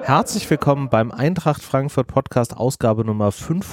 Herzlich willkommen beim Eintracht Frankfurt Podcast Ausgabe Nummer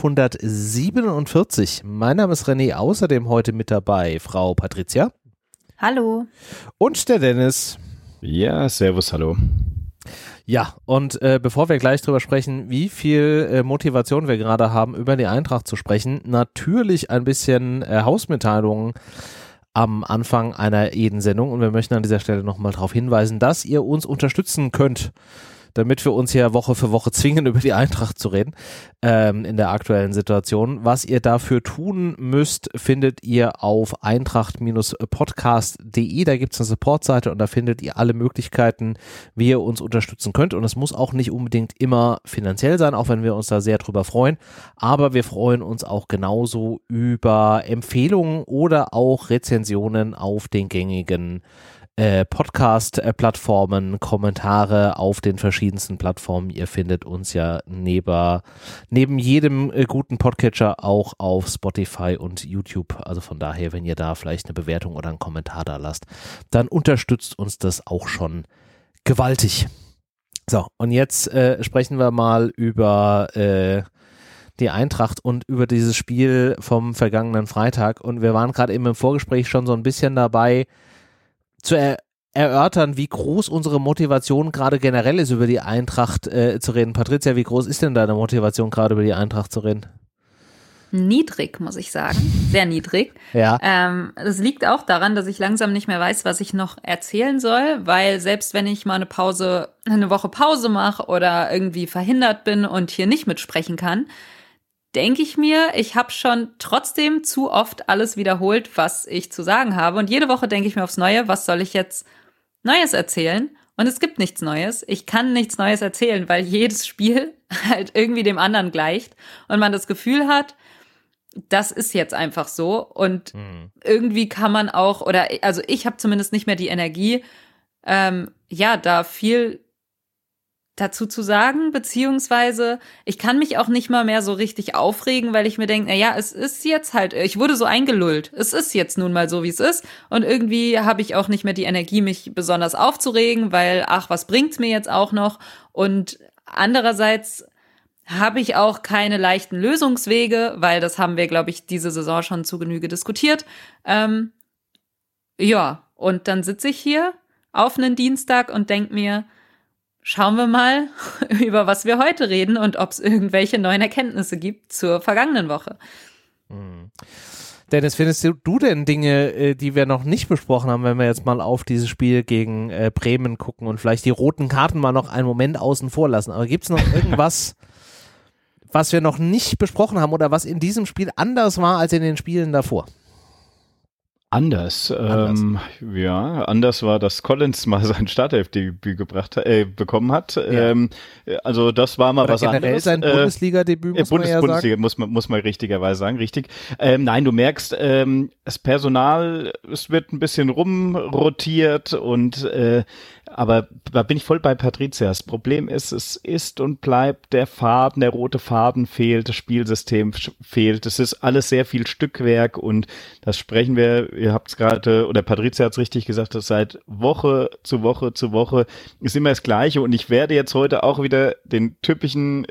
547. Mein Name ist René, außerdem heute mit dabei Frau Patricia. Hallo. Und der Dennis. Ja, servus, hallo. Ja, und bevor wir gleich drüber sprechen, wie viel Motivation wir gerade haben, über die Eintracht zu sprechen, natürlich ein bisschen Hausmitteilungen am Anfang einer jeden Sendung. Und wir möchten an dieser Stelle nochmal darauf hinweisen, dass ihr uns unterstützen könnt, damit wir uns hier Woche für Woche zwingen, über die Eintracht zu reden, in der aktuellen Situation. Was ihr dafür tun müsst, findet ihr auf eintracht-podcast.de. Da gibt es eine Supportseite und da findet ihr alle Möglichkeiten, wie ihr uns unterstützen könnt. Und es muss auch nicht unbedingt immer finanziell sein, auch wenn wir uns da sehr drüber freuen. Aber wir freuen uns auch genauso über Empfehlungen oder auch Rezensionen auf den gängigen Podcast-Plattformen, Kommentare auf den verschiedensten Plattformen. Ihr findet uns ja neben jedem guten Podcatcher auch auf Spotify und YouTube. Also von daher, wenn ihr da vielleicht eine Bewertung oder einen Kommentar da lasst, dann unterstützt uns das auch schon gewaltig. So, und jetzt sprechen wir mal über die Eintracht und über dieses Spiel vom vergangenen Freitag. Und wir waren gerade eben im Vorgespräch schon so ein bisschen dabei, zu erörtern, wie groß unsere Motivation gerade generell ist, über die Eintracht zu reden. Patricia, wie groß ist denn deine Motivation gerade, über die Eintracht zu reden? Niedrig, muss ich sagen. Sehr niedrig. Ja. Das liegt auch daran, dass ich langsam nicht mehr weiß, was ich noch erzählen soll, weil selbst wenn ich mal eine Woche Pause mache oder irgendwie verhindert bin und hier nicht mitsprechen kann, denke ich mir, ich habe schon trotzdem zu oft alles wiederholt, was ich zu sagen habe. Und jede Woche denke ich mir aufs Neue, was soll ich jetzt Neues erzählen? Und es gibt nichts Neues. Ich kann nichts Neues erzählen, weil jedes Spiel halt irgendwie dem anderen gleicht und man das Gefühl hat, das ist jetzt einfach so. Und irgendwie kann man auch, also ich habe zumindest nicht mehr die Energie, da viel dazu zu sagen, beziehungsweise ich kann mich auch nicht mal mehr so richtig aufregen, weil ich mir denke, naja, es ist jetzt halt, ich wurde so eingelullt, es ist jetzt nun mal so, wie es ist und irgendwie habe ich auch nicht mehr die Energie, mich besonders aufzuregen, weil, was bringt's mir jetzt auch noch und andererseits habe ich auch keine leichten Lösungswege, weil das haben wir, glaube ich, diese Saison schon zu Genüge diskutiert. Und dann sitze ich hier auf einen Dienstag und denke mir, schauen wir mal, über was wir heute reden und ob es irgendwelche neuen Erkenntnisse gibt zur vergangenen Woche. Dennis, findest du denn Dinge, die wir noch nicht besprochen haben, wenn wir jetzt mal auf dieses Spiel gegen Bremen gucken und vielleicht die roten Karten mal noch einen Moment außen vor lassen? Aber gibt es noch irgendwas, was wir noch nicht besprochen haben oder was in diesem Spiel anders war als in den Spielen davor? Anders war, dass Collins mal sein Startelfdebüt bekommen hat. Ja. Also das war mal oder was generell anderes. Sein Bundesliga-Debüt, muss man ja sagen. Bundesliga muss man richtigerweise sagen, richtig. Nein, du merkst, das Personal, es wird ein bisschen rumrotiert und aber da bin ich voll bei Patricia. Das Problem ist, es ist und bleibt der rote Faden fehlt, das Spielsystem fehlt. Es ist alles sehr viel Stückwerk und das sprechen wir, ihr habt es gerade, oder Patricia hat es richtig gesagt, das seit Woche zu Woche zu Woche ist immer das Gleiche und ich werde jetzt heute auch wieder den typischen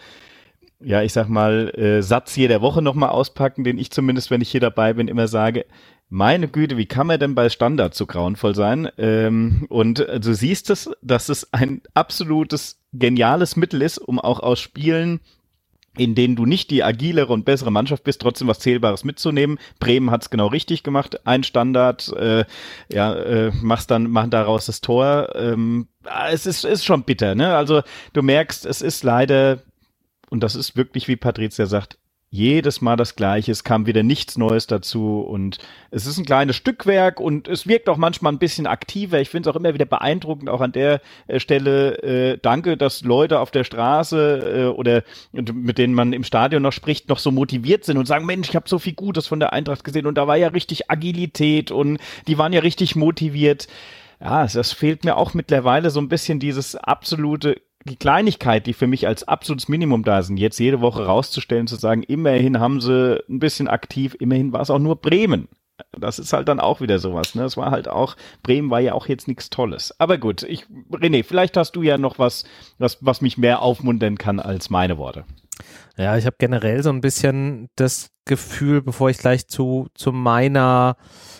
Satz jeder Woche nochmal auspacken, den ich zumindest, wenn ich hier dabei bin, immer sage, meine Güte, wie kann man denn bei Standard so grauenvoll sein? Und du siehst es, dass es ein absolutes geniales Mittel ist, um auch aus Spielen, in denen du nicht die agilere und bessere Mannschaft bist, trotzdem was Zählbares mitzunehmen. Bremen hat es genau richtig gemacht. Ein Standard, machen daraus das Tor. Es ist schon bitter, ne? Also du merkst, es ist leider, und das ist wirklich, wie Patricia sagt, jedes Mal das Gleiche, es kam wieder nichts Neues dazu und es ist ein kleines Stückwerk und es wirkt auch manchmal ein bisschen aktiver. Ich finde es auch immer wieder beeindruckend, auch an der Stelle danke, dass Leute auf der Straße oder mit denen man im Stadion noch spricht, noch so motiviert sind und sagen, Mensch, ich habe so viel Gutes von der Eintracht gesehen und da war ja richtig Agilität und die waren ja richtig motiviert. Ja, das fehlt mir auch mittlerweile so ein bisschen dieses absolute die Kleinigkeit, die für mich als absolutes Minimum da sind, jetzt jede Woche rauszustellen, zu sagen, immerhin haben sie ein bisschen aktiv, immerhin war es auch nur Bremen. Das ist halt dann auch wieder sowas, ne? Es war halt auch, Bremen war ja auch jetzt nichts Tolles. Aber gut, René, vielleicht hast du ja noch was mich mehr aufmuntern kann als meine Worte. Ja, ich habe generell so ein bisschen das Gefühl, bevor ich gleich zu meiner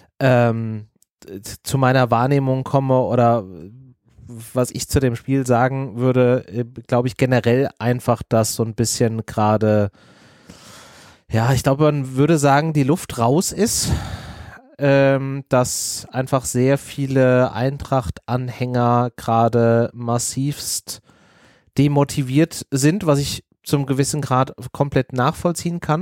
Wahrnehmung komme oder was ich zu dem Spiel sagen würde, glaube ich generell einfach, dass so ein bisschen gerade, ja, ich glaube, man würde sagen, die Luft raus ist, dass einfach sehr viele Eintracht-Anhänger gerade massivst demotiviert sind, was ich zum gewissen Grad komplett nachvollziehen kann.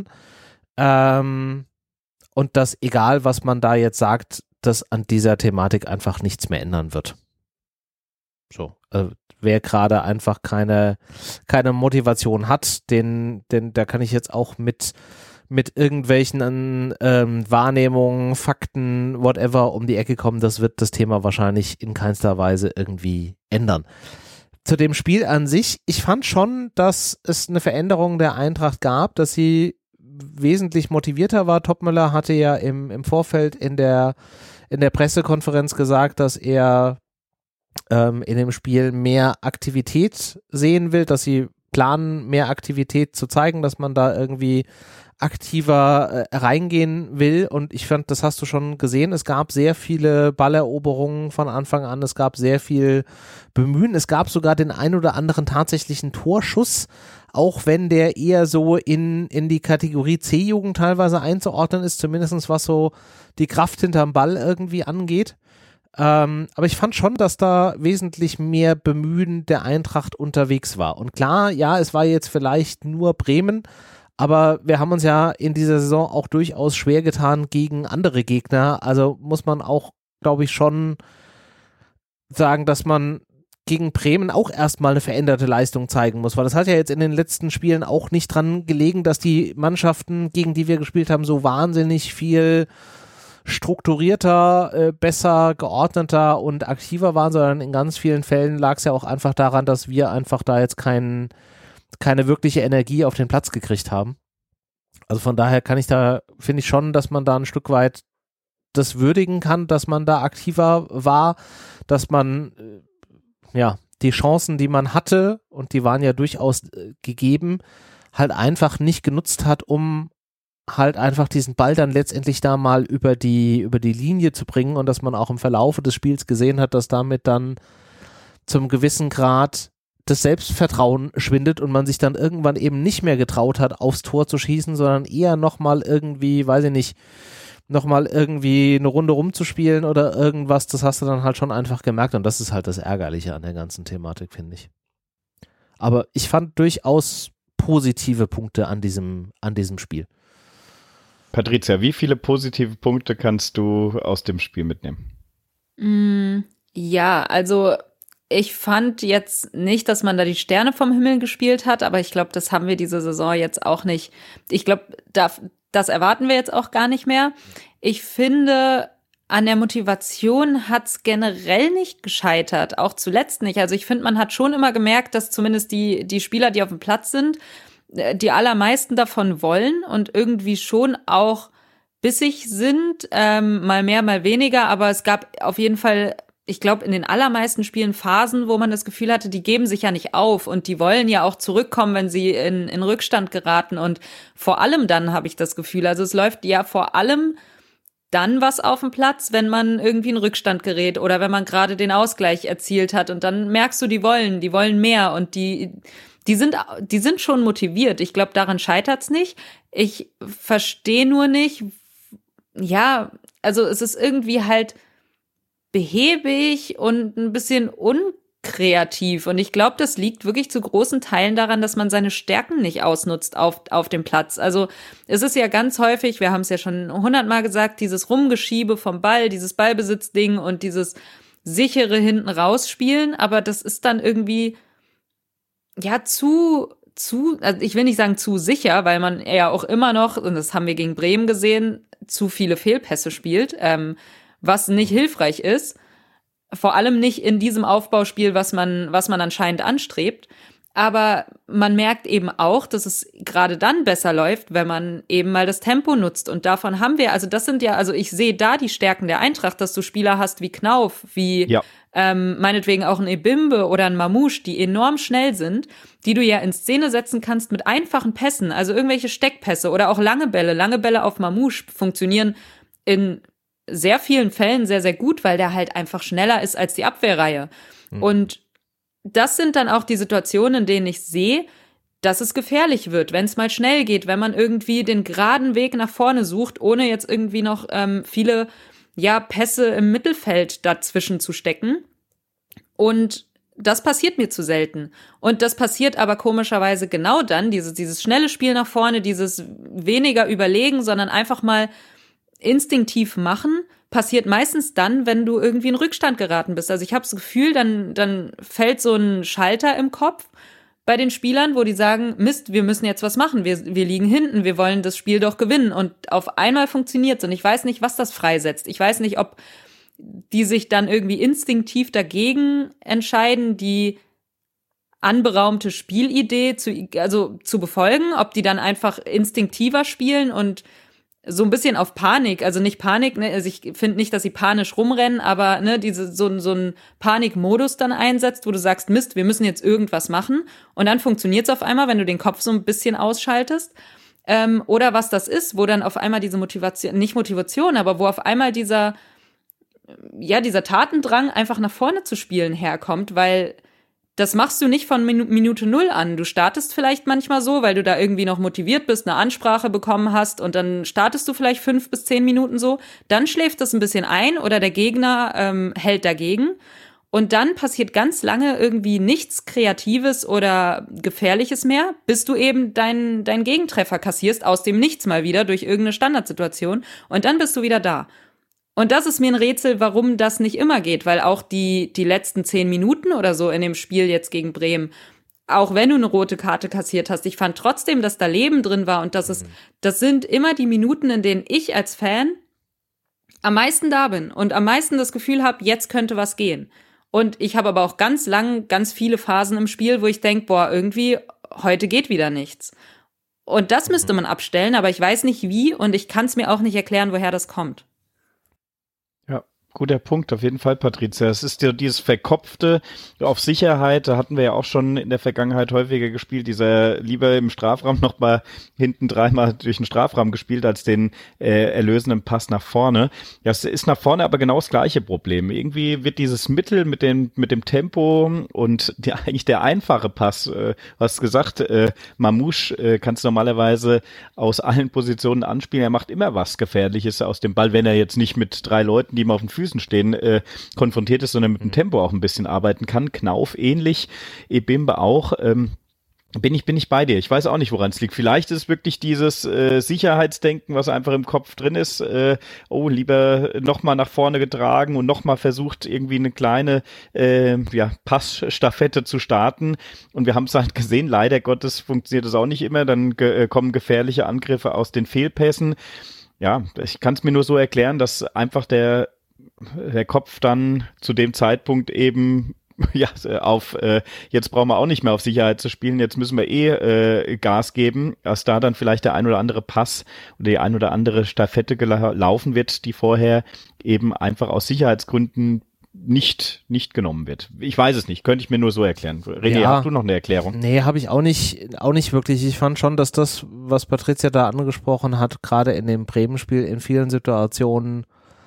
Und dass egal, was man da jetzt sagt, dass an dieser Thematik einfach nichts mehr ändern wird. So, wer gerade einfach keine Motivation hat, da kann ich jetzt auch mit irgendwelchen Wahrnehmungen, Fakten, whatever um die Ecke kommen, das wird das Thema wahrscheinlich in keinster Weise irgendwie ändern. Zu dem Spiel an sich, ich fand schon, dass es eine Veränderung der Eintracht gab, dass sie wesentlich motivierter war. Topmöller hatte ja im Vorfeld in der Pressekonferenz gesagt, dass er in dem Spiel mehr Aktivität sehen will, dass sie planen, mehr Aktivität zu zeigen, dass man da irgendwie aktiver reingehen will, und ich fand, das hast du schon gesehen, es gab sehr viele Balleroberungen von Anfang an, es gab sehr viel Bemühen, es gab sogar den ein oder anderen tatsächlichen Torschuss, auch wenn der eher so in die Kategorie C-Jugend teilweise einzuordnen ist, zumindest was so die Kraft hinterm Ball irgendwie angeht. Aber ich fand schon, dass da wesentlich mehr Bemühen der Eintracht unterwegs war. Und klar, ja, es war jetzt vielleicht nur Bremen, aber wir haben uns ja in dieser Saison auch durchaus schwer getan gegen andere Gegner. Also muss man auch, glaube ich, schon sagen, dass man gegen Bremen auch erstmal eine veränderte Leistung zeigen muss, weil das hat ja jetzt in den letzten Spielen auch nicht dran gelegen, dass die Mannschaften, gegen die wir gespielt haben, so wahnsinnig viel strukturierter, besser, geordneter und aktiver waren, sondern in ganz vielen Fällen lag es ja auch einfach daran, dass wir einfach da jetzt keine wirkliche Energie auf den Platz gekriegt haben. Also von daher finde ich schon, dass man da ein Stück weit das würdigen kann, dass man da aktiver war, dass man die Chancen, die man hatte, und die waren ja durchaus gegeben, halt einfach nicht genutzt hat, um halt einfach diesen Ball dann letztendlich da mal über die Linie zu bringen, und dass man auch im Verlaufe des Spiels gesehen hat, dass damit dann zum gewissen Grad das Selbstvertrauen schwindet und man sich dann irgendwann eben nicht mehr getraut hat, aufs Tor zu schießen, sondern eher nochmal irgendwie, weiß ich nicht, nochmal irgendwie eine Runde rumzuspielen oder irgendwas, das hast du dann halt schon einfach gemerkt, und das ist halt das Ärgerliche an der ganzen Thematik, finde ich. Aber ich fand durchaus positive Punkte an diesem Spiel. Patrizia, wie viele positive Punkte kannst du aus dem Spiel mitnehmen? Ja, also ich fand jetzt nicht, dass man da die Sterne vom Himmel gespielt hat, aber ich glaube, das haben wir diese Saison jetzt auch nicht. Ich glaube, das erwarten wir jetzt auch gar nicht mehr. Ich finde, an der Motivation hat's generell nicht gescheitert, auch zuletzt nicht. Also ich finde, man hat schon immer gemerkt, dass zumindest die Spieler, die auf dem Platz sind, die allermeisten davon wollen und irgendwie schon auch bissig sind, mal mehr, mal weniger, aber es gab auf jeden Fall, ich glaube, in den allermeisten Spielen Phasen, wo man das Gefühl hatte, die geben sich ja nicht auf und die wollen ja auch zurückkommen, wenn sie in Rückstand geraten, und vor allem dann habe ich das Gefühl, also es läuft ja vor allem dann was auf dem Platz, wenn man irgendwie in Rückstand gerät oder wenn man gerade den Ausgleich erzielt hat, und dann merkst du, die wollen mehr, und die sind schon motiviert. Ich glaube, daran scheitert's nicht. Ich verstehe nur nicht, ja, also es ist irgendwie halt behäbig und ein bisschen unkreativ. Und ich glaube, das liegt wirklich zu großen Teilen daran, dass man seine Stärken nicht ausnutzt auf dem Platz. Also es ist ja ganz häufig, wir haben es ja schon 100-mal gesagt, dieses Rumgeschiebe vom Ball, dieses Ballbesitzding und dieses sichere hinten rausspielen. Aber das ist dann irgendwie ja also ich will nicht sagen zu sicher, weil man ja auch immer noch, und das haben wir gegen Bremen gesehen, zu viele Fehlpässe spielt, was nicht hilfreich ist. Vor allem nicht in diesem Aufbauspiel, was man anscheinend anstrebt. Aber man merkt eben auch, dass es gerade dann besser läuft, wenn man eben mal das Tempo nutzt. Und davon haben wir, also das sind ja, also ich sehe da die Stärken der Eintracht, dass du Spieler hast wie Knauf, wie meinetwegen auch ein Ebimbe oder ein Mamouche, die enorm schnell sind, die du ja in Szene setzen kannst mit einfachen Pässen, also irgendwelche Steckpässe oder auch lange Bälle. Lange Bälle auf Mamouche funktionieren in sehr vielen Fällen sehr, sehr gut, weil der halt einfach schneller ist als die Abwehrreihe. Und das sind dann auch die Situationen, in denen ich sehe, dass es gefährlich wird, wenn es mal schnell geht, wenn man irgendwie den geraden Weg nach vorne sucht, ohne jetzt irgendwie noch viele Pässe im Mittelfeld dazwischen zu stecken. Und das passiert mir zu selten. Und das passiert aber komischerweise genau dann, dieses schnelle Spiel nach vorne, dieses weniger überlegen, sondern einfach mal instinktiv machen, passiert meistens dann, wenn du irgendwie in Rückstand geraten bist. Also ich habe das Gefühl, dann fällt so ein Schalter im Kopf bei den Spielern, wo die sagen, Mist, wir müssen jetzt was machen, wir liegen hinten, wir wollen das Spiel doch gewinnen. Und auf einmal funktioniert's. Und ich weiß nicht, was das freisetzt. Ich weiß nicht, ob die sich dann irgendwie instinktiv dagegen entscheiden, die anberaumte Spielidee zu befolgen, ob die dann einfach instinktiver spielen und so ein bisschen auf Panik, also nicht Panik, ne, also ich finde nicht, dass sie panisch rumrennen, aber ne, so ein Panikmodus dann einsetzt, wo du sagst, Mist, wir müssen jetzt irgendwas machen und dann funktioniert's auf einmal, wenn du den Kopf so ein bisschen ausschaltest. Oder was das ist, wo dann auf einmal diese Motivation, nicht Motivation, aber wo auf einmal dieser Tatendrang, einfach nach vorne zu spielen, herkommt, weil das machst du nicht von Minute 0 an. Du startest vielleicht manchmal so, weil du da irgendwie noch motiviert bist, eine Ansprache bekommen hast und dann startest du vielleicht 5 bis 10 Minuten so. Dann schläft das ein bisschen ein oder der Gegner hält dagegen. Und dann passiert ganz lange irgendwie nichts Kreatives oder Gefährliches mehr, bis du eben deinen Gegentreffer kassierst, aus dem Nichts mal wieder, durch irgendeine Standardsituation. Und dann bist du wieder da. Und das ist mir ein Rätsel, warum das nicht immer geht, weil auch die letzten 10 Minuten oder so in dem Spiel jetzt gegen Bremen, auch wenn du eine rote Karte kassiert hast, ich fand trotzdem, dass da Leben drin war und das sind immer die Minuten, in denen ich als Fan am meisten da bin und am meisten das Gefühl habe, jetzt könnte was gehen. Und ich habe aber auch ganz lang, ganz viele Phasen im Spiel, wo ich denke, boah, irgendwie, heute geht wieder nichts. Und das müsste man abstellen, aber ich weiß nicht wie und ich kann es mir auch nicht erklären, woher das kommt. Guter Punkt, auf jeden Fall, Patricia. Es ist ja dieses Verkopfte auf Sicherheit, da hatten wir ja auch schon in der Vergangenheit häufiger gespielt, dieser lieber im Strafraum noch mal hinten dreimal durch den Strafraum gespielt, als den erlösenden Pass nach vorne. Ja, es ist nach vorne aber genau das gleiche Problem. Irgendwie wird dieses Mittel mit dem Tempo und eigentlich der einfache Pass, du hast gesagt, Mamouche kannst du normalerweise aus allen Positionen anspielen, er macht immer was Gefährliches aus dem Ball, wenn er jetzt nicht mit 3 Leuten, die ihm auf den Füßen stehen, konfrontiert ist, sondern mit dem Tempo auch ein bisschen arbeiten kann. Knauf ähnlich, Ebimbe auch. Bin ich bei dir. Ich weiß auch nicht, woran es liegt. Vielleicht ist es wirklich dieses Sicherheitsdenken, was einfach im Kopf drin ist. Lieber nochmal nach vorne getragen und nochmal versucht, irgendwie eine kleine Passstaffette zu starten. Und wir haben es halt gesehen, leider Gottes funktioniert das auch nicht immer. Dann kommen gefährliche Angriffe aus den Fehlpässen. Ja, ich kann es mir nur so erklären, dass einfach der Kopf dann zu dem Zeitpunkt eben jetzt brauchen wir auch nicht mehr auf Sicherheit zu spielen, jetzt müssen wir Gas geben, dass da dann vielleicht der ein oder andere Pass oder die ein oder andere Staffette gelaufen wird, die vorher eben einfach aus Sicherheitsgründen nicht genommen wird. Ich weiß es nicht, könnte ich mir nur so erklären. René, hast du noch eine Erklärung? Nee, habe ich auch nicht wirklich. Ich fand schon, dass das, was Patricia da angesprochen hat, gerade in dem Bremen-Spiel in vielen Situationen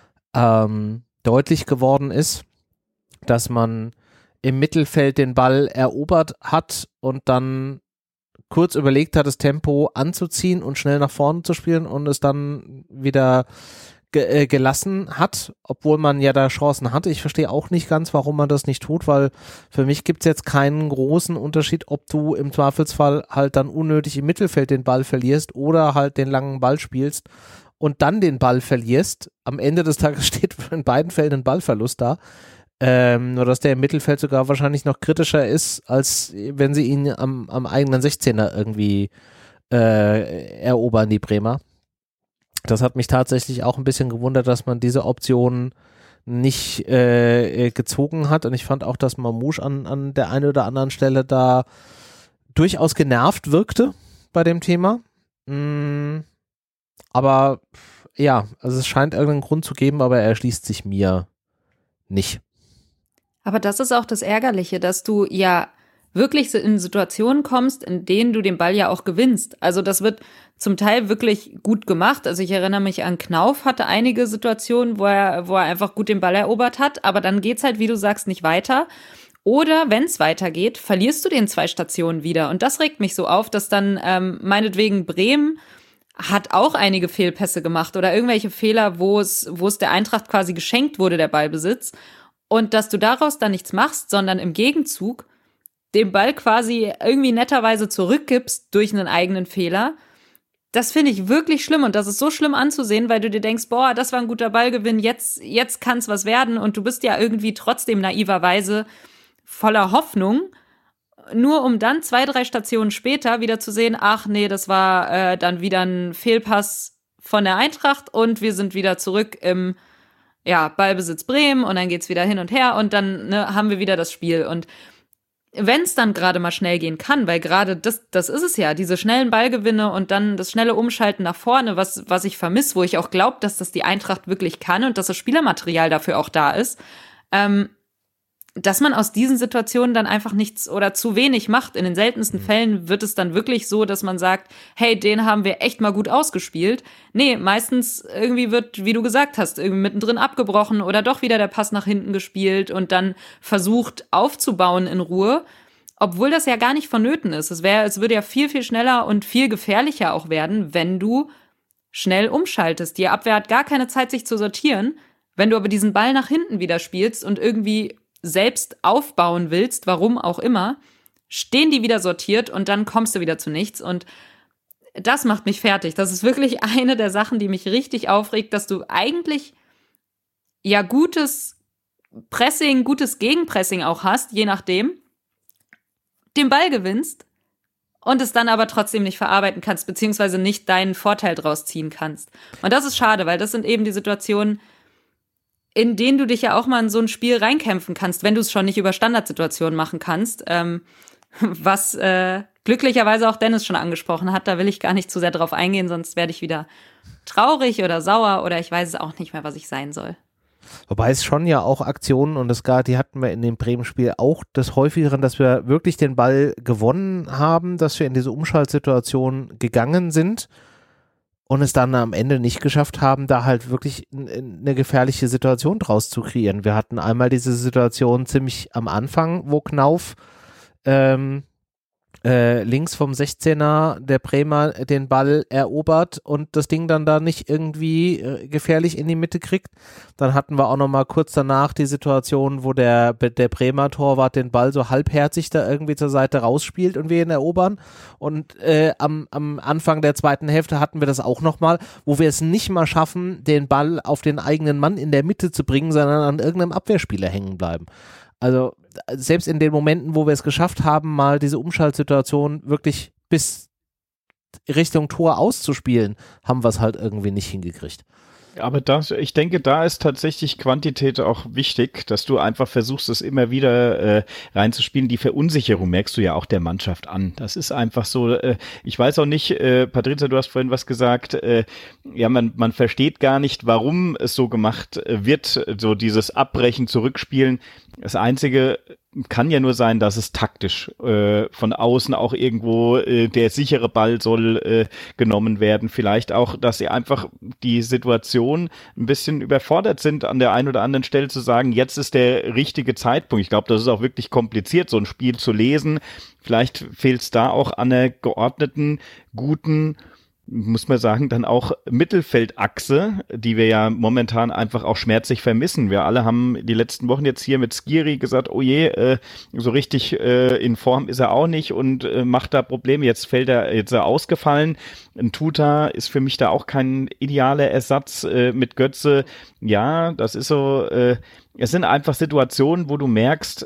deutlich geworden ist, dass man im Mittelfeld den Ball erobert hat und dann kurz überlegt hat, das Tempo anzuziehen und schnell nach vorne zu spielen und es dann wieder gelassen hat, obwohl man ja da Chancen hatte. Ich verstehe auch nicht ganz, warum man das nicht tut, weil für mich gibt es jetzt keinen großen Unterschied, ob du im Zweifelsfall halt dann unnötig im Mittelfeld den Ball verlierst oder halt den langen Ball spielst und dann den Ball verlierst. Am Ende des Tages steht in beiden Fällen ein Ballverlust da. Nur dass der im Mittelfeld sogar wahrscheinlich noch kritischer ist, als wenn sie ihn am eigenen 16er irgendwie erobern, die Bremer. Das hat mich tatsächlich auch ein bisschen gewundert, dass man diese Option nicht gezogen hat und ich fand auch, dass Mamouche an der einen oder anderen Stelle da durchaus genervt wirkte bei dem Thema. Aber ja, also es scheint irgendeinen Grund zu geben, aber er erschließt sich mir nicht. Aber das ist auch das Ärgerliche, dass du ja wirklich in Situationen kommst, in denen du den Ball ja auch gewinnst. Also das wird zum Teil wirklich gut gemacht. Also ich erinnere mich an Knauf, hatte einige Situationen, wo er einfach gut den Ball erobert hat, aber dann geht's halt, wie du sagst, nicht weiter. Oder wenn es weitergeht, verlierst du den 2 Stationen wieder. Und das regt mich so auf, dass dann meinetwegen Bremen hat auch einige Fehlpässe gemacht oder irgendwelche Fehler, wo es der Eintracht quasi geschenkt wurde, der Ballbesitz. Und dass du daraus dann nichts machst, sondern im Gegenzug den Ball quasi irgendwie netterweise zurückgibst durch einen eigenen Fehler. Das finde ich wirklich schlimm und das ist so schlimm anzusehen, weil du dir denkst, boah, das war ein guter Ballgewinn, jetzt kann es was werden und du bist ja irgendwie trotzdem naiverweise voller Hoffnung, nur um dann 2, 3 Stationen später wieder zu sehen, ach nee, das war dann wieder ein Fehlpass von der Eintracht und wir sind wieder zurück im Ballbesitz Bremen und dann geht's wieder hin und her und dann haben wir wieder das Spiel. Und wenn es dann gerade mal schnell gehen kann, weil gerade das ist es ja, diese schnellen Ballgewinne und dann das schnelle Umschalten nach vorne, was ich vermisse, wo ich auch glaube, dass das die Eintracht wirklich kann und dass das Spielermaterial dafür auch da ist, dass man aus diesen Situationen dann einfach nichts oder zu wenig macht. In den seltensten Fällen wird es dann wirklich so, dass man sagt, hey, den haben wir echt mal gut ausgespielt. Nee, meistens irgendwie wird, wie du gesagt hast, irgendwie mittendrin abgebrochen oder doch wieder der Pass nach hinten gespielt und dann versucht aufzubauen in Ruhe, obwohl das ja gar nicht vonnöten ist. Es würde ja viel, viel schneller und viel gefährlicher auch werden, wenn du schnell umschaltest. Die Abwehr hat gar keine Zeit, sich zu sortieren. Wenn du aber diesen Ball nach hinten wieder spielst und irgendwie selbst aufbauen willst, warum auch immer, stehen die wieder sortiert und dann kommst du wieder zu nichts und das macht mich fertig. Das ist wirklich eine der Sachen, die mich richtig aufregt, dass du eigentlich ja gutes Pressing, gutes Gegenpressing auch hast, je nachdem, den Ball gewinnst und es dann aber trotzdem nicht verarbeiten kannst, beziehungsweise nicht deinen Vorteil draus ziehen kannst. Und das ist schade, weil das sind eben die Situationen, in denen du dich ja auch mal in so ein Spiel reinkämpfen kannst, wenn du es schon nicht über Standardsituationen machen kannst, was glücklicherweise auch Dennis schon angesprochen hat. Da will ich gar nicht zu sehr drauf eingehen, sonst werde ich wieder traurig oder sauer oder ich weiß es auch nicht mehr, was ich sein soll. Wobei es schon ja auch Aktionen und die hatten wir in dem Bremen-Spiel auch des Häufigeren, dass wir wirklich den Ball gewonnen haben, dass wir in diese Umschaltsituation gegangen sind und es dann am Ende nicht geschafft haben, da halt wirklich eine gefährliche Situation draus zu kreieren. Wir hatten einmal diese Situation ziemlich am Anfang, wo Knauf links vom 16er der Bremer den Ball erobert und das Ding dann da nicht irgendwie gefährlich in die Mitte kriegt. Dann hatten wir auch noch mal kurz danach die Situation, wo der Bremer Torwart den Ball so halbherzig da irgendwie zur Seite rausspielt und wir ihn erobern. Und am Anfang der zweiten Hälfte hatten wir das auch noch mal, wo wir es nicht mal schaffen, den Ball auf den eigenen Mann in der Mitte zu bringen, sondern an irgendeinem Abwehrspieler hängen bleiben. Also selbst in den Momenten, wo wir es geschafft haben, mal diese Umschaltsituation wirklich bis Richtung Tor auszuspielen, haben wir es halt irgendwie nicht hingekriegt. Aber ich denke, da ist tatsächlich Quantität auch wichtig, dass du einfach versuchst, es immer wieder reinzuspielen. Die Verunsicherung merkst du ja auch der Mannschaft an. Das ist einfach so, ich weiß auch nicht, Patrizia, du hast vorhin was gesagt, man versteht gar nicht, warum es so gemacht wird, so dieses Abbrechen, Zurückspielen. Das Einzige kann ja nur sein, dass es taktisch von außen auch irgendwo der sichere Ball soll genommen werden. Vielleicht auch, dass sie einfach die Situation ein bisschen überfordert sind, an der einen oder anderen Stelle zu sagen, jetzt ist der richtige Zeitpunkt. Ich glaube, das ist auch wirklich kompliziert, so ein Spiel zu lesen. Vielleicht fehlt es da auch an einer geordneten, guten, muss man sagen, dann auch Mittelfeldachse, die wir ja momentan einfach auch schmerzlich vermissen. Wir alle haben die letzten Wochen jetzt hier mit Skiri gesagt, oh je, so richtig in Form ist er auch nicht und macht da Probleme. Jetzt ist er ausgefallen. Ein Tuta ist für mich da auch kein idealer Ersatz mit Götze. Ja, das ist so, es sind einfach Situationen, wo du merkst,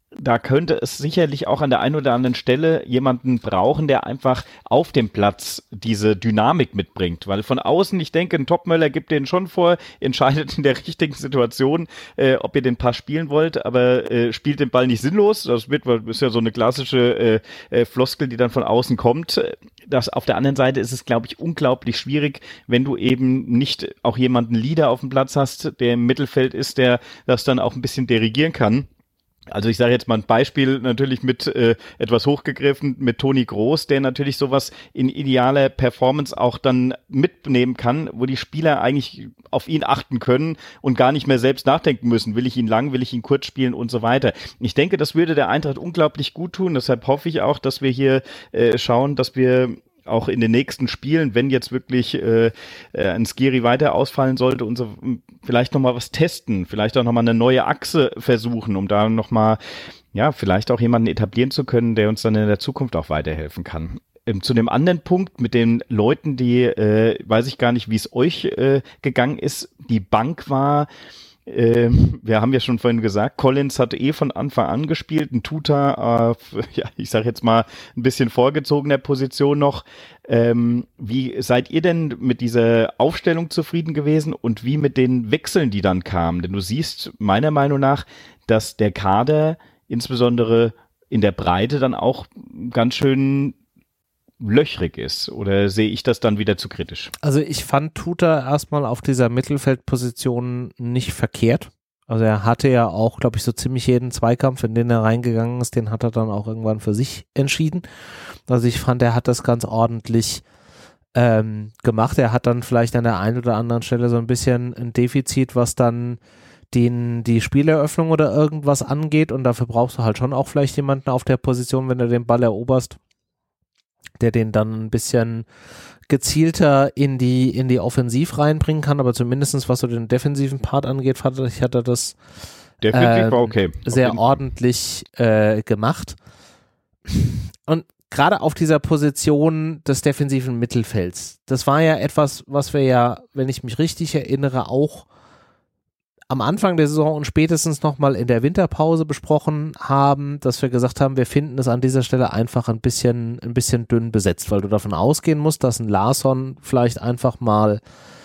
da könnte es sicherlich auch an der einen oder anderen Stelle jemanden brauchen, der einfach auf dem Platz diese Dynamik mitbringt. Weil von außen, ich denke, ein Topmöller gibt den schon vor, entscheidet in der richtigen Situation, ob ihr den Pass spielen wollt, aber spielt den Ball nicht sinnlos. Das ist ja so eine klassische Floskel, die dann von außen kommt. Das, auf der anderen Seite ist es, glaube ich, unglaublich schwierig, wenn du eben nicht auch jemanden Leader auf dem Platz hast, der im Mittelfeld ist, der das dann auch ein bisschen dirigieren kann. Also ich sage jetzt mal ein Beispiel natürlich mit etwas hochgegriffen, mit Toni Kroos, der natürlich sowas in idealer Performance auch dann mitnehmen kann, wo die Spieler eigentlich auf ihn achten können und gar nicht mehr selbst nachdenken müssen. Will ich ihn lang, will ich ihn kurz spielen und so weiter. Ich denke, das würde der Eintracht unglaublich gut tun. Deshalb hoffe ich auch, dass wir hier schauen, dass wir auch in den nächsten Spielen, wenn jetzt wirklich ein Skiri weiter ausfallen sollte, und so, vielleicht nochmal was testen, vielleicht auch nochmal eine neue Achse versuchen, um da nochmal, ja, vielleicht auch jemanden etablieren zu können, der uns dann in der Zukunft auch weiterhelfen kann. Zu dem anderen Punkt mit den Leuten, die, weiß ich gar nicht, wie es euch gegangen ist, die Bank war, wir haben ja schon vorhin gesagt, Collins hat von Anfang an gespielt, ein Tuta, ja, ich sage jetzt mal ein bisschen vorgezogener Position noch. Wie seid ihr denn mit dieser Aufstellung zufrieden gewesen und wie mit den Wechseln, die dann kamen? Denn du siehst meiner Meinung nach, dass der Kader insbesondere in der Breite dann auch ganz schön löchrig ist, oder sehe ich das dann wieder zu kritisch? Also ich fand Tuta erstmal auf dieser Mittelfeldposition nicht verkehrt. Also er hatte ja auch, glaube ich, so ziemlich jeden Zweikampf, in den er reingegangen ist, den hat er dann auch irgendwann für sich entschieden. Also ich fand, er hat das ganz ordentlich gemacht. Er hat dann vielleicht an der einen oder anderen Stelle so ein bisschen ein Defizit, was dann die Spieleröffnung oder irgendwas angeht, und dafür brauchst du halt schon auch vielleicht jemanden auf der Position, wenn du den Ball eroberst, der den dann ein bisschen gezielter in die Offensiv reinbringen kann, aber zumindestens was so den defensiven Part angeht, hat er das definitiv war okay. Sehr ordentlich gemacht. Und gerade auf dieser Position des defensiven Mittelfelds, das war ja etwas, was wir ja, wenn ich mich richtig erinnere, auch am Anfang der Saison und spätestens nochmal in der Winterpause besprochen haben, dass wir gesagt haben, wir finden es an dieser Stelle einfach ein bisschen dünn besetzt, weil du davon ausgehen musst, dass ein Larsson vielleicht einfach mal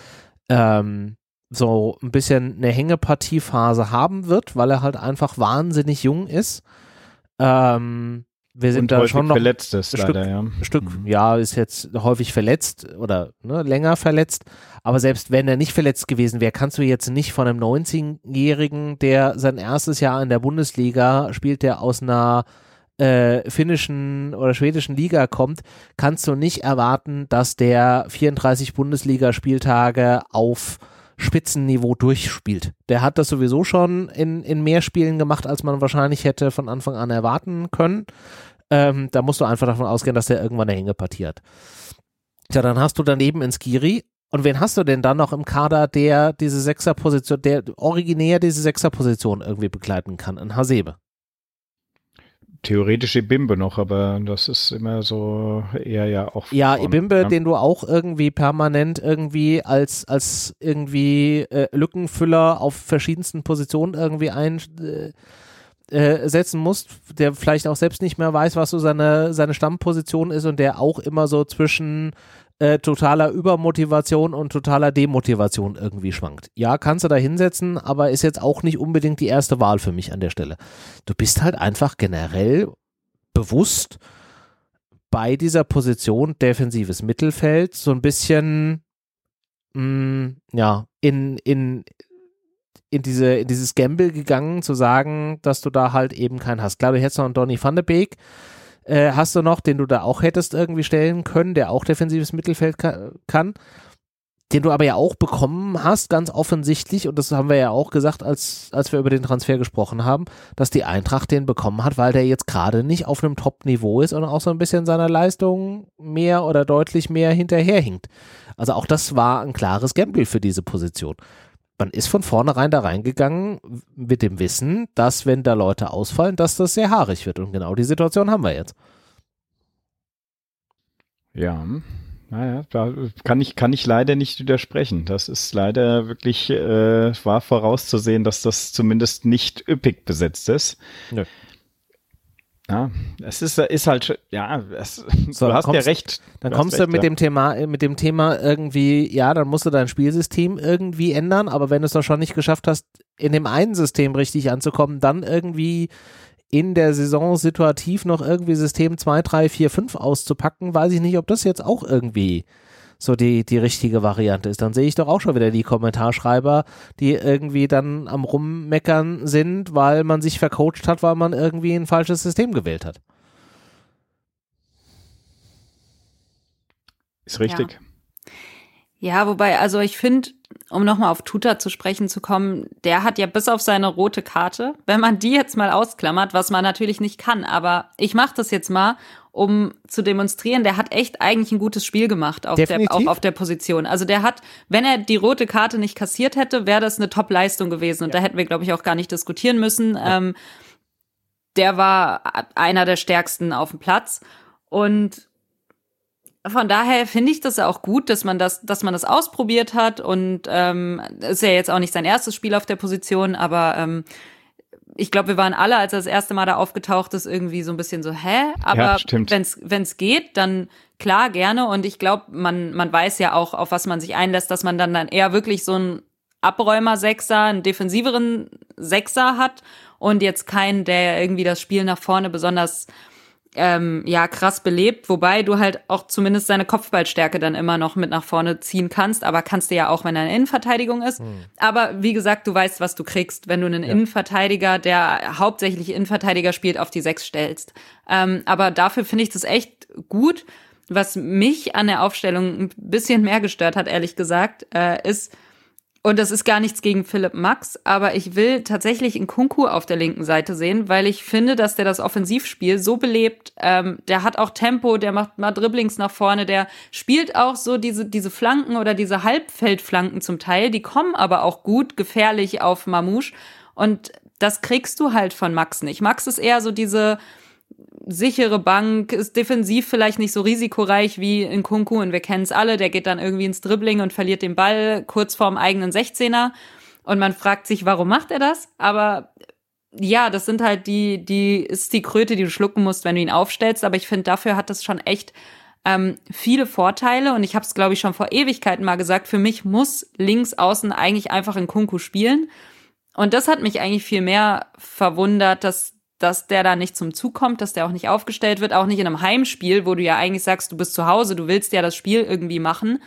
so ein bisschen eine Hängepartiephase haben wird, weil er halt einfach wahnsinnig jung ist. Wir sind und da schon noch verletzt ist, leider, ja, ist jetzt häufig verletzt oder länger verletzt, aber selbst wenn er nicht verletzt gewesen wäre, kannst du jetzt nicht von einem 19-Jährigen, der sein erstes Jahr in der Bundesliga spielt, der aus einer finnischen oder schwedischen Liga kommt, kannst du nicht erwarten, dass der 34 Bundesligaspieltage auf Spitzenniveau durchspielt. Der hat das sowieso schon in mehr Spielen gemacht, als man wahrscheinlich hätte von Anfang an erwarten können. Da musst du einfach davon ausgehen, dass der irgendwann eine Hängepartie hat. Tja, dann hast du daneben einen Skiri. Und wen hast du denn dann noch im Kader, der diese Sechserposition, der originär diese Sechserposition irgendwie begleiten kann? Ein Hasebe. Theoretisch Ebimbe noch, aber das ist immer so eher ja auch. Ja, Ebimbe, ja, den du auch irgendwie permanent irgendwie als irgendwie Lückenfüller auf verschiedensten Positionen irgendwie setzen musst, der vielleicht auch selbst nicht mehr weiß, was so seine Stammposition ist und der auch immer so zwischen totaler Übermotivation und totaler Demotivation irgendwie schwankt. Ja, kannst du da hinsetzen, aber ist jetzt auch nicht unbedingt die erste Wahl für mich an der Stelle. Du bist halt einfach generell bewusst bei dieser Position defensives Mittelfeld so ein bisschen ja, in dieses Gamble gegangen, zu sagen, dass du da halt eben keinen hast. Klar, du hättest noch einen Donny van de Beek, hast du noch, den du da auch hättest irgendwie stellen können, der auch defensives Mittelfeld kann, den du aber ja auch bekommen hast, ganz offensichtlich, und das haben wir ja auch gesagt, als wir über den Transfer gesprochen haben, dass die Eintracht den bekommen hat, weil der jetzt gerade nicht auf einem Top-Niveau ist und auch so ein bisschen seiner Leistung mehr oder deutlich mehr hinterherhinkt. Also auch das war ein klares Gamble für diese Position. Man ist von vornherein da reingegangen mit dem Wissen, dass, wenn da Leute ausfallen, dass das sehr haarig wird. Und genau die Situation haben wir jetzt. Ja, naja, da kann ich leider nicht widersprechen. Das ist leider wirklich, war vorauszusehen, dass das zumindest nicht üppig besetzt ist. Nö. Ja, es ist halt, ja, So, du hast ja recht. Dann kommst du mit dem Thema irgendwie, ja, dann musst du dein Spielsystem irgendwie ändern, aber wenn du es doch schon nicht geschafft hast, in dem einen System richtig anzukommen, dann irgendwie in der Saison situativ noch irgendwie System 2, 3, 4, 5 auszupacken, weiß ich nicht, ob das jetzt auch irgendwie so die richtige Variante ist. Dann sehe ich doch auch schon wieder die Kommentarschreiber, die irgendwie dann am Rummeckern sind, weil man sich vercoacht hat, weil man irgendwie ein falsches System gewählt hat. Ist richtig. Ja, wobei, also ich finde, um nochmal auf Tuta zu sprechen zu kommen, der hat ja bis auf seine rote Karte, wenn man die jetzt mal ausklammert, was man natürlich nicht kann, aber ich mache das jetzt mal, um zu demonstrieren, der hat echt eigentlich ein gutes Spiel gemacht, auch auf der Position. Also der hat, wenn er die rote Karte nicht kassiert hätte, wäre das eine Top-Leistung gewesen und da hätten wir, glaube ich, auch gar nicht diskutieren müssen. Ja. Der war einer der stärksten auf dem Platz und von daher finde ich das auch gut, dass man das ausprobiert hat und ist ja jetzt auch nicht sein erstes Spiel auf der Position, aber ich glaube, wir waren alle, als er das erste Mal da aufgetaucht ist, irgendwie so ein bisschen so, aber wenn's geht, dann klar, gerne und ich glaube, man weiß ja auch, auf was man sich einlässt, dass man dann eher wirklich so einen Abräumer-Sechser, einen defensiveren Sechser hat und jetzt keinen, der irgendwie das Spiel nach vorne besonders krass belebt, wobei du halt auch zumindest seine Kopfballstärke dann immer noch mit nach vorne ziehen kannst, aber kannst du ja auch, wenn er eine Innenverteidigung ist. Aber wie gesagt, du weißt, was du kriegst, wenn du einen Innenverteidiger, der hauptsächlich Innenverteidiger spielt, auf die 6 stellst. Aber dafür finde ich das echt gut. Was mich an der Aufstellung ein bisschen mehr gestört hat, ehrlich gesagt, ist, und das ist gar nichts gegen Philipp Max, aber ich will tatsächlich Nkunku auf der linken Seite sehen, weil ich finde, dass der das Offensivspiel so belebt, der hat auch Tempo, der macht mal Dribblings nach vorne, der spielt auch so diese Flanken oder diese Halbfeldflanken zum Teil, die kommen aber auch gut, gefährlich auf Mamouche und das kriegst du halt von Max nicht. Max ist eher so diese sichere Bank, ist defensiv vielleicht nicht so risikoreich wie Nkunku und wir kennen es alle, der geht dann irgendwie ins Dribbling und verliert den Ball kurz vorm eigenen 16er und man fragt sich, warum macht er das? Aber ja, das sind halt ist die Kröte, die du schlucken musst, wenn du ihn aufstellst, aber ich finde, dafür hat das schon echt viele Vorteile und ich habe es, glaube ich, schon vor Ewigkeiten mal gesagt, für mich muss links außen eigentlich einfach Nkunku spielen und das hat mich eigentlich viel mehr verwundert, dass der da nicht zum Zug kommt, dass der auch nicht aufgestellt wird, auch nicht in einem Heimspiel, wo du ja eigentlich sagst, du bist zu Hause, du willst ja das Spiel irgendwie machen.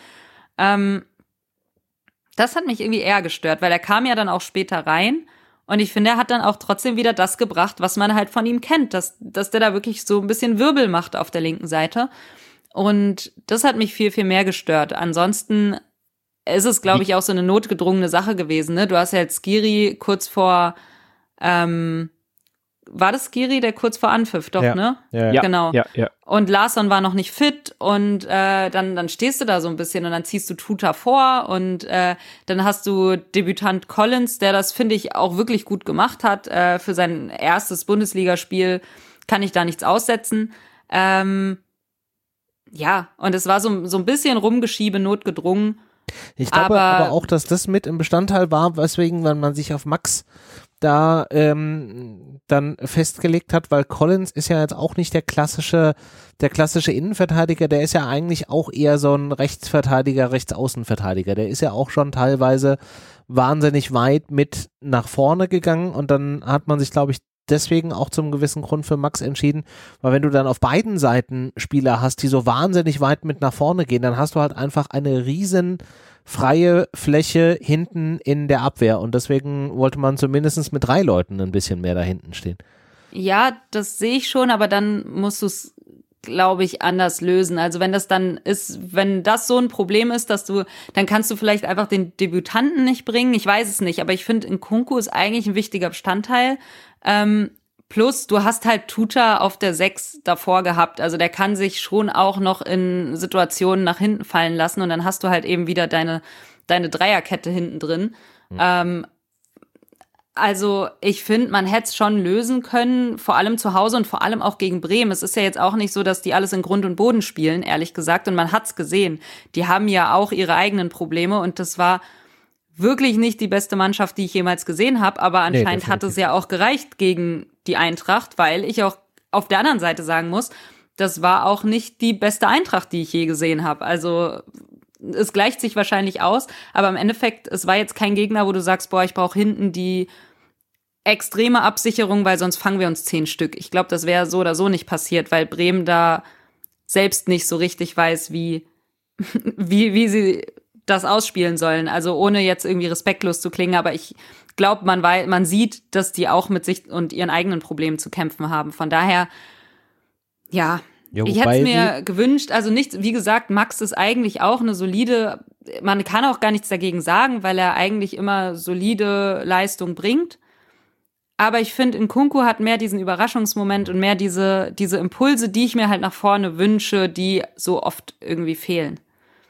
Das hat mich irgendwie eher gestört, weil er kam ja dann auch später rein und ich finde, er hat dann auch trotzdem wieder das gebracht, was man halt von ihm kennt, dass der da wirklich so ein bisschen Wirbel macht auf der linken Seite und das hat mich viel, viel mehr gestört. Ansonsten ist es, glaube ich, auch so eine notgedrungene Sache gewesen, ne? Du hast ja jetzt Skiri kurz vor war das Skiri, der kurz vor Anpfiff, doch, ne? Ja, genau. Ja. Und Larsson war noch nicht fit und dann stehst du da so ein bisschen und dann ziehst du Tuta vor und dann hast du Debütant Collins, der das, finde ich, auch wirklich gut gemacht hat. Für sein erstes Bundesligaspiel kann ich da nichts aussetzen. Und es war so ein bisschen Rumgeschiebe, notgedrungen. Ich glaube aber auch, dass das mit im Bestandteil war, weswegen, wenn man sich auf Max da dann festgelegt hat, weil Collins ist ja jetzt auch nicht der klassische Innenverteidiger, der ist ja eigentlich auch eher so ein Rechtsverteidiger, Rechtsaußenverteidiger, der ist ja auch schon teilweise wahnsinnig weit mit nach vorne gegangen und dann hat man sich, glaube ich, deswegen auch zum gewissen Grund für Max entschieden, weil wenn du dann auf beiden Seiten Spieler hast, die so wahnsinnig weit mit nach vorne gehen, dann hast du halt einfach eine riesen freie Fläche hinten in der Abwehr und deswegen wollte man zumindest mit 3 Leuten ein bisschen mehr da hinten stehen. Ja, das sehe ich schon, aber dann musst du es, glaube ich, anders lösen. Also wenn das so ein Problem ist, dann kannst du vielleicht einfach den Debütanten nicht bringen. Ich weiß es nicht, aber ich finde, Nkunku ist eigentlich ein wichtiger Bestandteil. Plus, du hast halt Tuta auf der 6 davor gehabt. Also der kann sich schon auch noch in Situationen nach hinten fallen lassen und dann hast du halt eben wieder deine Dreierkette hinten drin. Also ich finde, man hätte es schon lösen können, vor allem zu Hause und vor allem auch gegen Bremen. Es ist ja jetzt auch nicht so, dass die alles in Grund und Boden spielen, ehrlich gesagt. Und man hat's gesehen. Die haben ja auch ihre eigenen Probleme und das war wirklich nicht die beste Mannschaft, die ich jemals gesehen habe. Aber anscheinend hat es ja auch gereicht gegen die Eintracht, weil ich auch auf der anderen Seite sagen muss, das war auch nicht die beste Eintracht, die ich je gesehen habe. Also es gleicht sich wahrscheinlich aus, aber im Endeffekt, es war jetzt kein Gegner, wo du sagst, boah, ich brauche hinten die extreme Absicherung, weil sonst fangen wir uns 10 Stück. Ich glaube, das wäre so oder so nicht passiert, weil Bremen da selbst nicht so richtig weiß, wie sie das ausspielen sollen. Also ohne jetzt irgendwie respektlos zu klingen, aber ich glaube, man sieht, dass die auch mit sich und ihren eigenen Problemen zu kämpfen haben. Von daher, ja, ich hätte es mir gewünscht, also nicht, wie gesagt, Max ist eigentlich auch eine solide, man kann auch gar nichts dagegen sagen, weil er eigentlich immer solide Leistung bringt. Aber ich finde, Nkunku hat mehr diesen Überraschungsmoment und mehr diese Impulse, die ich mir halt nach vorne wünsche, die so oft irgendwie fehlen.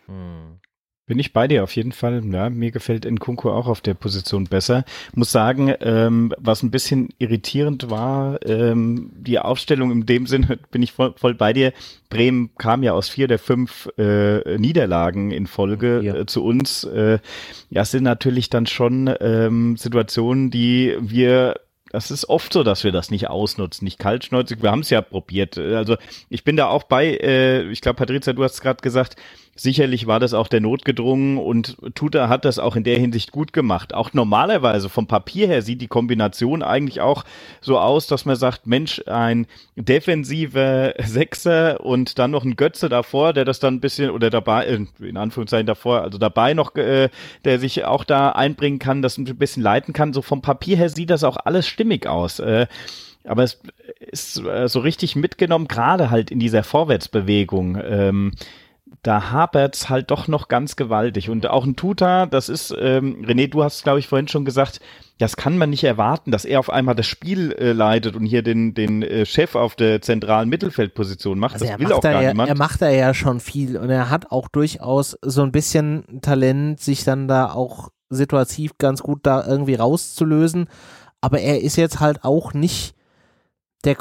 Bin ich bei dir auf jeden Fall. Ja, mir gefällt Nkunku auch auf der Position besser. Muss sagen, was ein bisschen irritierend war, die Aufstellung in dem Sinne, bin ich voll bei dir. Bremen kam ja aus 4 der 5 Niederlagen in Folge zu uns. Ja, es sind natürlich dann schon Situationen, die das ist oft so, dass wir das nicht ausnutzen, nicht kaltschnäuzig. Wir haben es ja probiert. Also ich bin da auch bei, ich glaube, Patrizia, du hast gerade gesagt, sicherlich war das auch der Not gedrungen und Tuta hat das auch in der Hinsicht gut gemacht. Auch normalerweise vom Papier her sieht die Kombination eigentlich auch so aus, dass man sagt, Mensch, ein defensiver Sechser und dann noch ein Götze davor, der das dann ein bisschen, oder dabei, in Anführungszeichen davor, also dabei noch, der sich auch da einbringen kann, das ein bisschen leiten kann. So vom Papier her sieht das auch alles stimmig aus. Aber es ist so richtig mitgenommen, gerade halt in dieser Vorwärtsbewegung. Da hapert's halt doch noch ganz gewaltig. Und auch ein Tuta, das ist, René, du hast, glaube ich, vorhin schon gesagt, das kann man nicht erwarten, dass er auf einmal das Spiel leitet und hier den Chef auf der zentralen Mittelfeldposition macht. Also das will auch gar niemand. Er macht da ja schon viel und er hat auch durchaus so ein bisschen Talent, sich dann da auch situativ ganz gut da irgendwie rauszulösen. Aber er ist jetzt halt auch nicht der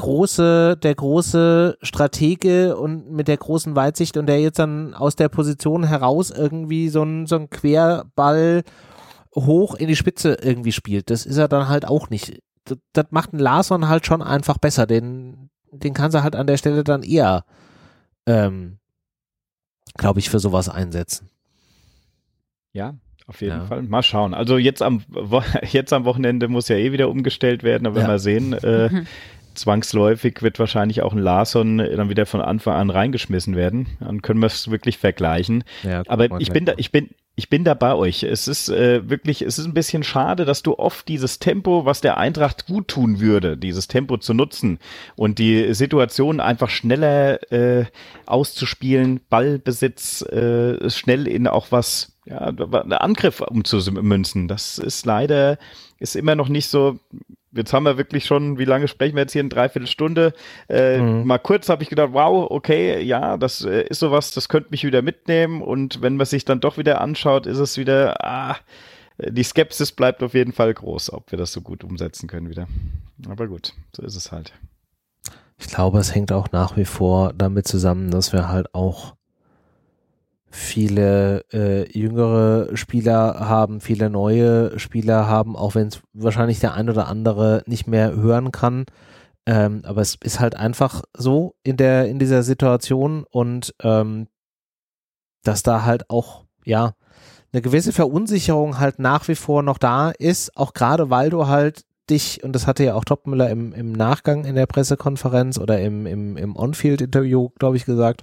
große Stratege und mit der großen Weitsicht und der jetzt dann aus der Position heraus irgendwie so ein Querball hoch in die Spitze irgendwie spielt. Das ist er dann halt auch nicht. Das macht ein Larsson halt schon einfach besser. Den kann sie halt an der Stelle dann eher, glaube ich, für sowas einsetzen. Ja, auf jeden Fall. Mal schauen. Also jetzt am Wochenende muss ja eh wieder umgestellt werden, aber wenn wir sehen, zwangsläufig wird wahrscheinlich auch ein Larsson dann wieder von Anfang an reingeschmissen werden. Dann können wir es wirklich vergleichen. Ja, aber ich bin da bei euch. Es ist wirklich, es ist ein bisschen schade, dass du oft dieses Tempo, was der Eintracht gut tun würde, dieses Tempo zu nutzen und die Situation einfach schneller auszuspielen, Ballbesitz schnell in auch was, ja, einen Angriff umzumünzen. Das ist leider, ist immer noch nicht so. Jetzt haben wir wirklich schon, wie lange sprechen wir jetzt hier? Eine Dreiviertelstunde. Mal kurz habe ich gedacht, wow, okay, ja, das ist sowas, das könnte mich wieder mitnehmen. Und wenn man sich dann doch wieder anschaut, ist es wieder, die Skepsis bleibt auf jeden Fall groß, ob wir das so gut umsetzen können wieder. Aber gut, so ist es halt. Ich glaube, es hängt auch nach wie vor damit zusammen, dass wir halt auch viele jüngere Spieler haben, viele neue Spieler haben, auch wenn es wahrscheinlich der ein oder andere nicht mehr hören kann. Aber es ist halt einfach so in dieser Situation und dass da halt auch, ja, eine gewisse Verunsicherung halt nach wie vor noch da ist, auch gerade weil du halt dich, und das hatte ja auch Topmüller im Nachgang in der Pressekonferenz oder im On-Field-Interview, glaube ich, gesagt,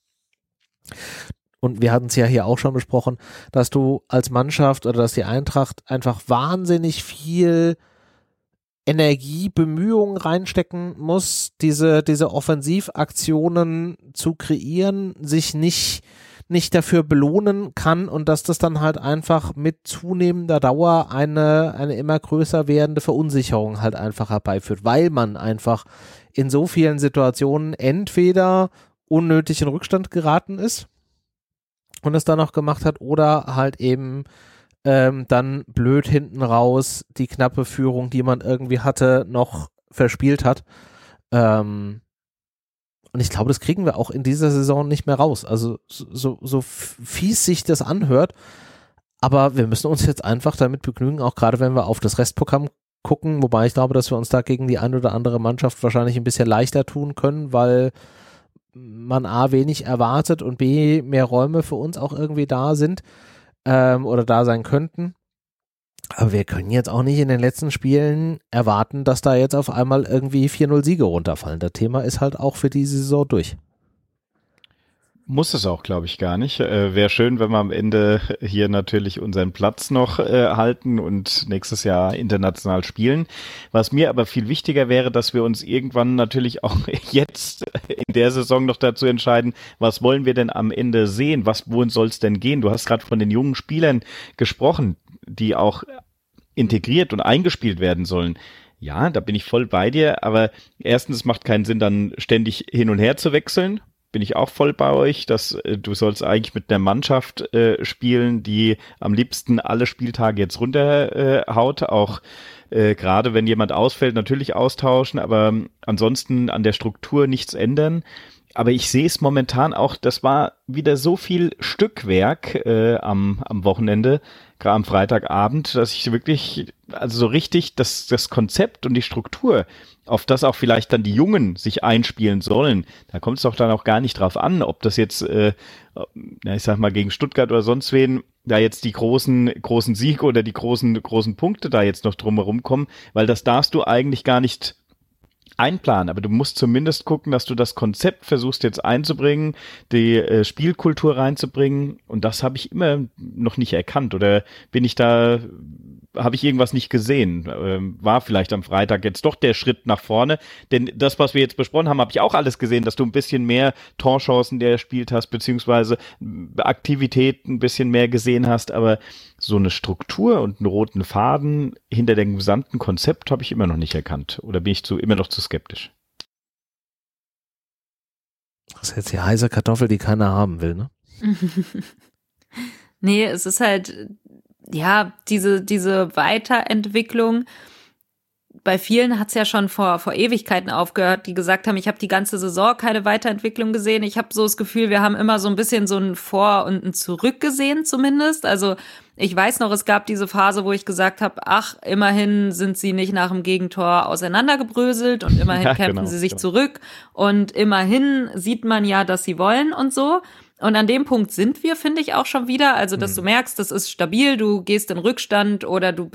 und wir hatten es ja hier auch schon besprochen, dass du als Mannschaft oder dass die Eintracht einfach wahnsinnig viel Energie, Bemühungen reinstecken muss, diese Offensivaktionen zu kreieren, sich nicht dafür belohnen kann und dass das dann halt einfach mit zunehmender Dauer eine immer größer werdende Verunsicherung halt einfach herbeiführt, weil man einfach in so vielen Situationen entweder unnötig in Rückstand geraten ist und es dann noch gemacht hat oder halt eben dann blöd hinten raus die knappe Führung, die man irgendwie hatte, noch verspielt hat. Und ich glaube, das kriegen wir auch in dieser Saison nicht mehr raus. Also so fies sich das anhört, aber wir müssen uns jetzt einfach damit begnügen, auch gerade wenn wir auf das Restprogramm gucken, wobei ich glaube, dass wir uns da gegen die ein oder andere Mannschaft wahrscheinlich ein bisschen leichter tun können, weil man A, wenig erwartet und B, mehr Räume für uns auch irgendwie da sind oder da sein könnten. Aber wir können jetzt auch nicht in den letzten Spielen erwarten, dass da jetzt auf einmal irgendwie 4-0 Siege runterfallen. Das Thema ist halt auch für diese Saison durch. Muss es auch, glaube ich, gar nicht. Wäre schön, wenn wir am Ende hier natürlich unseren Platz noch halten und nächstes Jahr international spielen. Was mir aber viel wichtiger wäre, dass wir uns irgendwann natürlich auch jetzt in der Saison noch dazu entscheiden, was wollen wir denn am Ende sehen? Wohin soll es denn gehen? Du hast gerade von den jungen Spielern gesprochen, die auch integriert und eingespielt werden sollen. Ja, da bin ich voll bei dir, aber erstens macht keinen Sinn, dann ständig hin und her zu wechseln. Bin ich auch voll bei euch, dass du sollst eigentlich mit einer Mannschaft spielen, die am liebsten alle Spieltage jetzt runterhaut, auch gerade wenn jemand ausfällt, natürlich austauschen, aber ansonsten an der Struktur nichts ändern. Aber ich sehe es momentan auch, das war wieder so viel Stückwerk am Wochenende, gerade am Freitagabend, dass ich wirklich, also so richtig das Konzept und die Struktur, auf das auch vielleicht dann die Jungen sich einspielen sollen, da kommt es doch dann auch gar nicht drauf an, ob das jetzt, ich sag mal, gegen Stuttgart oder sonst wen, da jetzt die großen Siege oder die großen Punkte da jetzt noch drumherum kommen, weil das darfst du eigentlich gar nicht einplanen, aber du musst zumindest gucken, dass du das Konzept versuchst jetzt einzubringen, die Spielkultur reinzubringen, und das habe ich immer noch nicht erkannt, oder habe ich irgendwas nicht gesehen, war vielleicht am Freitag jetzt doch der Schritt nach vorne, denn das, was wir jetzt besprochen haben, habe ich auch alles gesehen, dass du ein bisschen mehr Torchancen erspielt hast, beziehungsweise Aktivität ein bisschen mehr gesehen hast, aber so eine Struktur und einen roten Faden hinter dem gesamten Konzept habe ich immer noch nicht erkannt. Oder bin ich immer noch zu skeptisch? Das ist jetzt die heiße Kartoffel, die keiner haben will, ne? Nee, es ist halt, ja, diese Weiterentwicklung. Bei vielen hat's ja schon vor Ewigkeiten aufgehört, die gesagt haben, ich habe die ganze Saison keine Weiterentwicklung gesehen. Ich habe so das Gefühl, wir haben immer so ein bisschen so ein Vor und ein Zurück gesehen zumindest. Also ich weiß noch, es gab diese Phase, wo ich gesagt habe, ach, immerhin sind sie nicht nach dem Gegentor auseinandergebröselt und immerhin kämpfen sie sich zurück und immerhin sieht man ja, dass sie wollen und so. Und an dem Punkt sind wir, finde ich, auch schon wieder. Also, dass du merkst, das ist stabil, du gehst in Rückstand oder du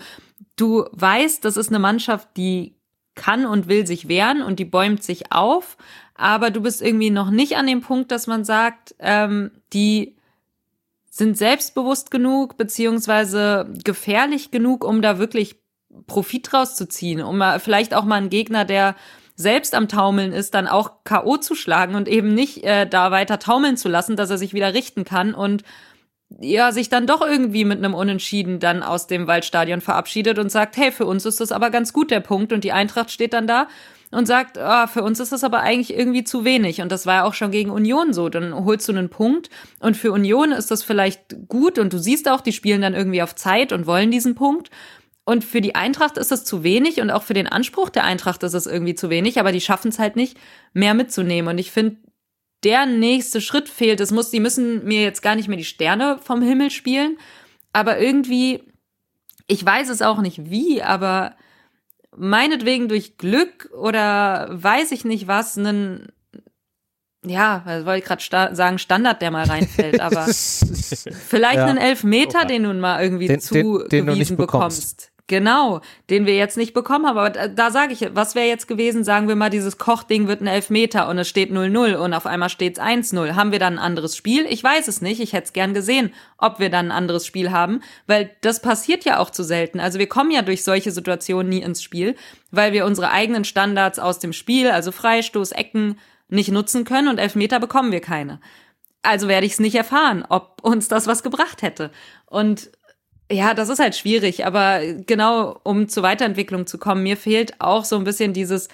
weißt, das ist eine Mannschaft, die kann und will sich wehren und die bäumt sich auf. Aber du bist irgendwie noch nicht an dem Punkt, dass man sagt, die sind selbstbewusst genug, beziehungsweise gefährlich genug, um da wirklich Profit rauszuziehen, um vielleicht auch mal einen Gegner, der selbst am Taumeln ist, dann auch K.O. zu schlagen und eben nicht da weiter taumeln zu lassen, dass er sich wieder richten kann und ja, sich dann doch irgendwie mit einem Unentschieden dann aus dem Waldstadion verabschiedet und sagt, hey, für uns ist das aber ganz gut, der Punkt. Und die Eintracht steht dann da und sagt, für uns ist das aber eigentlich irgendwie zu wenig. Und das war ja auch schon gegen Union so. Dann holst du einen Punkt und für Union ist das vielleicht gut und du siehst auch, die spielen dann irgendwie auf Zeit und wollen diesen Punkt. Und für die Eintracht ist es zu wenig und auch für den Anspruch der Eintracht ist es irgendwie zu wenig, aber die schaffen es halt nicht, mehr mitzunehmen. Und ich finde, der nächste Schritt fehlt. Die müssen mir jetzt gar nicht mehr die Sterne vom Himmel spielen, aber irgendwie, ich weiß es auch nicht wie, aber meinetwegen durch Glück oder weiß ich nicht was, was wollte ich gerade sagen, Standard, der mal reinfällt, aber vielleicht einen Elfmeter, den du mal irgendwie zugewiesen bekommst. Genau, den wir jetzt nicht bekommen haben. Aber da sage ich, was wäre jetzt gewesen, sagen wir mal, dieses Kochding wird ein Elfmeter und es steht 0-0 und auf einmal steht's 1-0. Haben wir dann ein anderes Spiel? Ich weiß es nicht. Ich hätte es gern gesehen, ob wir dann ein anderes Spiel haben, weil das passiert ja auch zu selten. Also wir kommen ja durch solche Situationen nie ins Spiel, weil wir unsere eigenen Standards aus dem Spiel, also Freistoß, Ecken, nicht nutzen können und Elfmeter bekommen wir keine. Also werde ich es nicht erfahren, ob uns das was gebracht hätte. Und ja, das ist halt schwierig, aber genau, um zur Weiterentwicklung zu kommen, mir fehlt auch so ein bisschen dieses,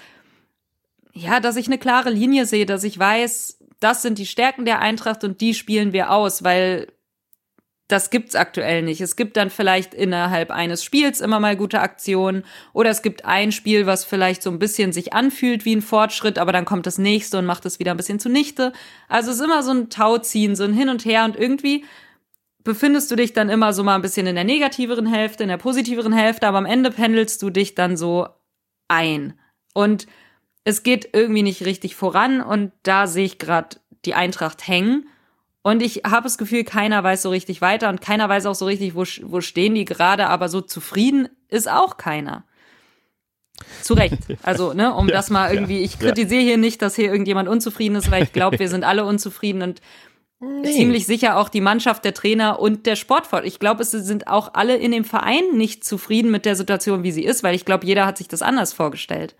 ja, dass ich eine klare Linie sehe, dass ich weiß, das sind die Stärken der Eintracht und die spielen wir aus, weil das gibt's aktuell nicht. Es gibt dann vielleicht innerhalb eines Spiels immer mal gute Aktionen oder es gibt ein Spiel, was vielleicht so ein bisschen sich anfühlt wie ein Fortschritt, aber dann kommt das nächste und macht es wieder ein bisschen zunichte. Also es ist immer so ein Tauziehen, so ein Hin und Her und irgendwie befindest du dich dann immer so mal ein bisschen in der negativeren Hälfte, in der positiveren Hälfte, aber am Ende pendelst du dich dann so ein. Und es geht irgendwie nicht richtig voran und da sehe ich gerade die Eintracht hängen. Und ich habe das Gefühl, keiner weiß so richtig weiter und keiner weiß auch so richtig, wo stehen die gerade, aber so zufrieden ist auch keiner. Zu Recht. Also, ne, um das mal irgendwie, ich kritisiere hier nicht, dass hier irgendjemand unzufrieden ist, weil ich glaube, wir sind alle unzufrieden und ziemlich sicher auch die Mannschaft, der Trainer und der Sportvorstand. Ich glaube, es sind auch alle in dem Verein nicht zufrieden mit der Situation, wie sie ist, weil ich glaube, jeder hat sich das anders vorgestellt.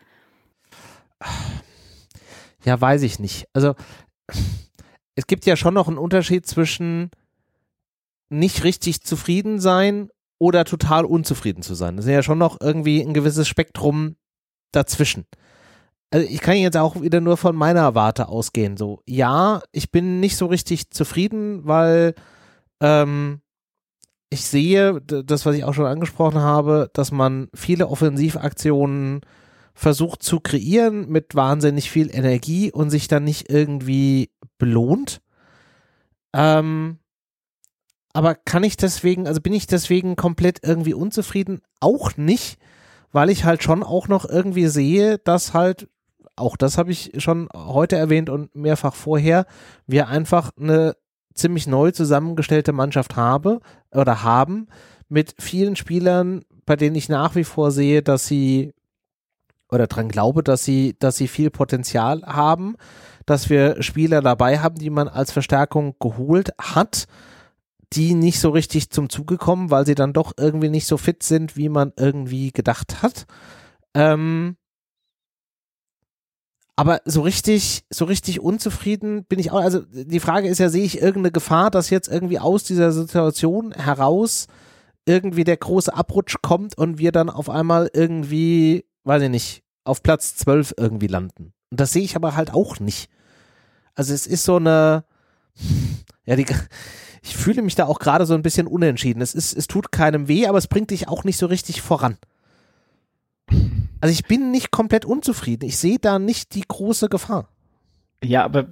Ja, weiß ich nicht. Also, es gibt ja schon noch einen Unterschied zwischen nicht richtig zufrieden sein oder total unzufrieden zu sein. Das ist ja schon noch irgendwie ein gewisses Spektrum dazwischen. Also ich kann jetzt auch wieder nur von meiner Warte ausgehen. So, ja, ich bin nicht so richtig zufrieden, weil ich sehe, das, was ich auch schon angesprochen habe, dass man viele Offensivaktionen versucht zu kreieren mit wahnsinnig viel Energie und sich dann nicht irgendwie belohnt. Aber bin ich deswegen komplett irgendwie unzufrieden? Auch nicht, weil ich halt schon auch noch irgendwie sehe, dass halt, auch das habe ich schon heute erwähnt und mehrfach vorher, wir einfach eine ziemlich neu zusammengestellte Mannschaft haben mit vielen Spielern, bei denen ich nach wie vor sehe, dass sie oder dran glaube, dass sie viel Potenzial haben, dass wir Spieler dabei haben, die man als Verstärkung geholt hat, die nicht so richtig zum Zuge kommen, weil sie dann doch irgendwie nicht so fit sind, wie man irgendwie gedacht hat. Aber so richtig unzufrieden bin ich auch. Also die Frage ist ja, sehe ich irgendeine Gefahr, dass jetzt irgendwie aus dieser Situation heraus irgendwie der große Abrutsch kommt und wir dann auf einmal irgendwie, weiß ich nicht, auf Platz 12 irgendwie landen. Und das sehe ich aber halt auch nicht. Also es ist so eine, ja, ich fühle mich da auch gerade so ein bisschen unentschieden. Es tut keinem weh, aber es bringt dich auch nicht so richtig voran. Also ich bin nicht komplett unzufrieden. Ich sehe da nicht die große Gefahr. Ja, aber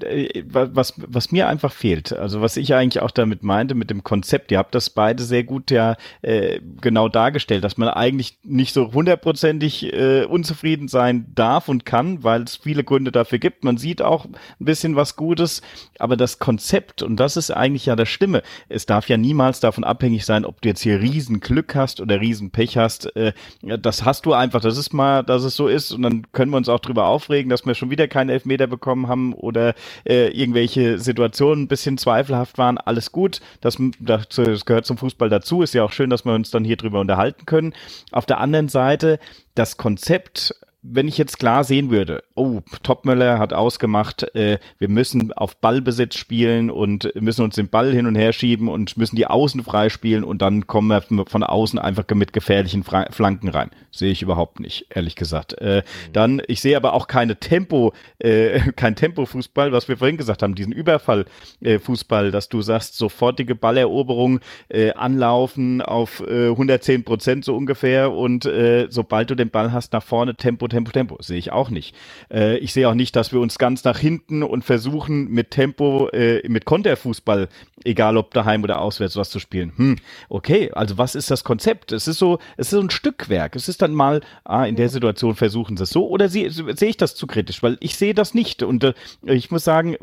was mir einfach fehlt, also was ich eigentlich auch damit meinte, mit dem Konzept, ihr habt das beide sehr gut genau dargestellt, dass man eigentlich nicht so hundertprozentig unzufrieden sein darf und kann, weil es viele Gründe dafür gibt. Man sieht auch ein bisschen was Gutes, aber das Konzept, und das ist eigentlich ja das Schlimme, es darf ja niemals davon abhängig sein, ob du jetzt hier riesen Glück hast oder riesen Pech hast. Das hast du einfach, das ist mal, dass es so ist, und dann können wir uns auch drüber aufregen, dass wir schon wieder keinen Elfmeter bekommen haben oder irgendwelche Situationen ein bisschen zweifelhaft waren, alles gut, das gehört zum Fußball dazu, ist ja auch schön, dass wir uns dann hier drüber unterhalten können. Auf der anderen Seite, das Konzept, wenn ich jetzt klar sehen würde, oh, Topmöller hat ausgemacht, wir müssen auf Ballbesitz spielen und müssen uns den Ball hin und her schieben und müssen die Außen freispielen und dann kommen wir von außen einfach mit gefährlichen Flanken rein. Sehe ich überhaupt nicht, ehrlich gesagt. Dann, ich sehe aber auch kein Tempo-Fußball, was wir vorhin gesagt haben, diesen Überfall-Fußball, dass du sagst, sofortige Balleroberung, anlaufen auf 110% so ungefähr und sobald du den Ball hast, nach vorne Tempo. Sehe ich auch nicht. Ich sehe auch nicht, dass wir uns ganz nach hinten und versuchen mit Tempo, mit Konterfußball, egal ob daheim oder auswärts, was zu spielen. Okay, also was ist das Konzept? Es ist so ein Stückwerk. Es ist dann mal, in der Situation versuchen sie es so, oder sehe ich das zu kritisch? Weil ich sehe das nicht. Und ich muss sagen,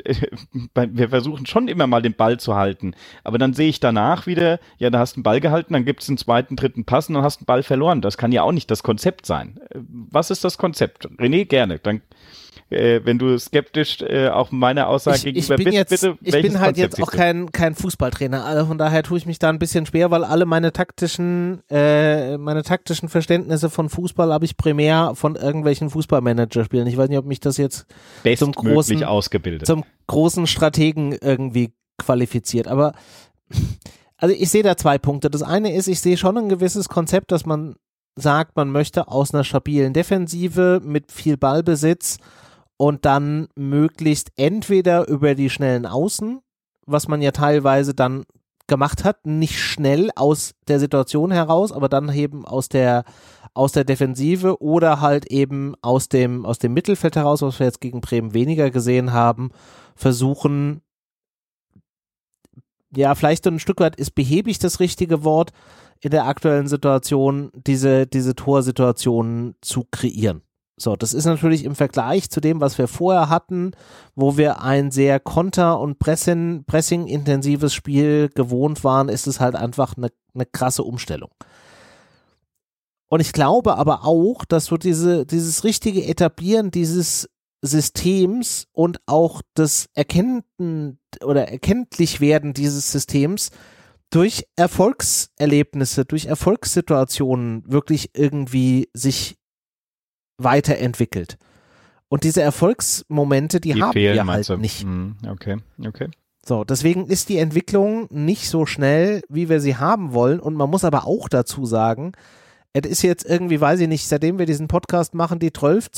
wir versuchen schon immer mal den Ball zu halten, aber dann sehe ich danach wieder, ja, da hast du einen Ball gehalten, dann gibt es einen zweiten, dritten Pass und dann hast du einen Ball verloren. Das kann ja auch nicht das Konzept sein. Was ist das Konzept? René, gerne. Dann, wenn du skeptisch auch meiner Aussage gegenüber bist, bitte. Ich bin halt jetzt auch kein Fußballtrainer, also von daher tue ich mich da ein bisschen schwer, weil alle meine taktischen Verständnisse von Fußball habe ich primär von irgendwelchen Fußballmanager-Spielen. Ich weiß nicht, ob mich das jetzt zum großen Strategen irgendwie qualifiziert, aber also ich sehe da zwei Punkte. Das eine ist, ich sehe schon ein gewisses Konzept, dass man sagt, man möchte aus einer stabilen Defensive mit viel Ballbesitz und dann möglichst entweder über die schnellen Außen, was man ja teilweise dann gemacht hat, nicht schnell aus der Situation heraus, aber dann eben aus der Defensive oder halt eben aus dem Mittelfeld heraus, was wir jetzt gegen Bremen weniger gesehen haben, versuchen ja, vielleicht so ein Stück weit ist behäbig das richtige Wort in der aktuellen Situation, diese Torsituationen zu kreieren. So, das ist natürlich im Vergleich zu dem, was wir vorher hatten, wo wir ein sehr konter- und pressing-intensives Spiel gewohnt waren, ist es halt einfach eine krasse Umstellung. Und ich glaube aber auch, dass so dieses richtige Etablieren dieses Systems und auch das Erkenntlichwerden dieses Systems durch Erfolgserlebnisse, durch Erfolgssituationen wirklich irgendwie sich weiterentwickelt. Und diese Erfolgsmomente, die haben fehlen, wir halt du? nicht. Okay. So, deswegen ist die Entwicklung nicht so schnell, wie wir sie haben wollen. Und man muss aber auch dazu sagen, es ist jetzt irgendwie, weiß ich nicht, seitdem wir diesen Podcast machen, die 12.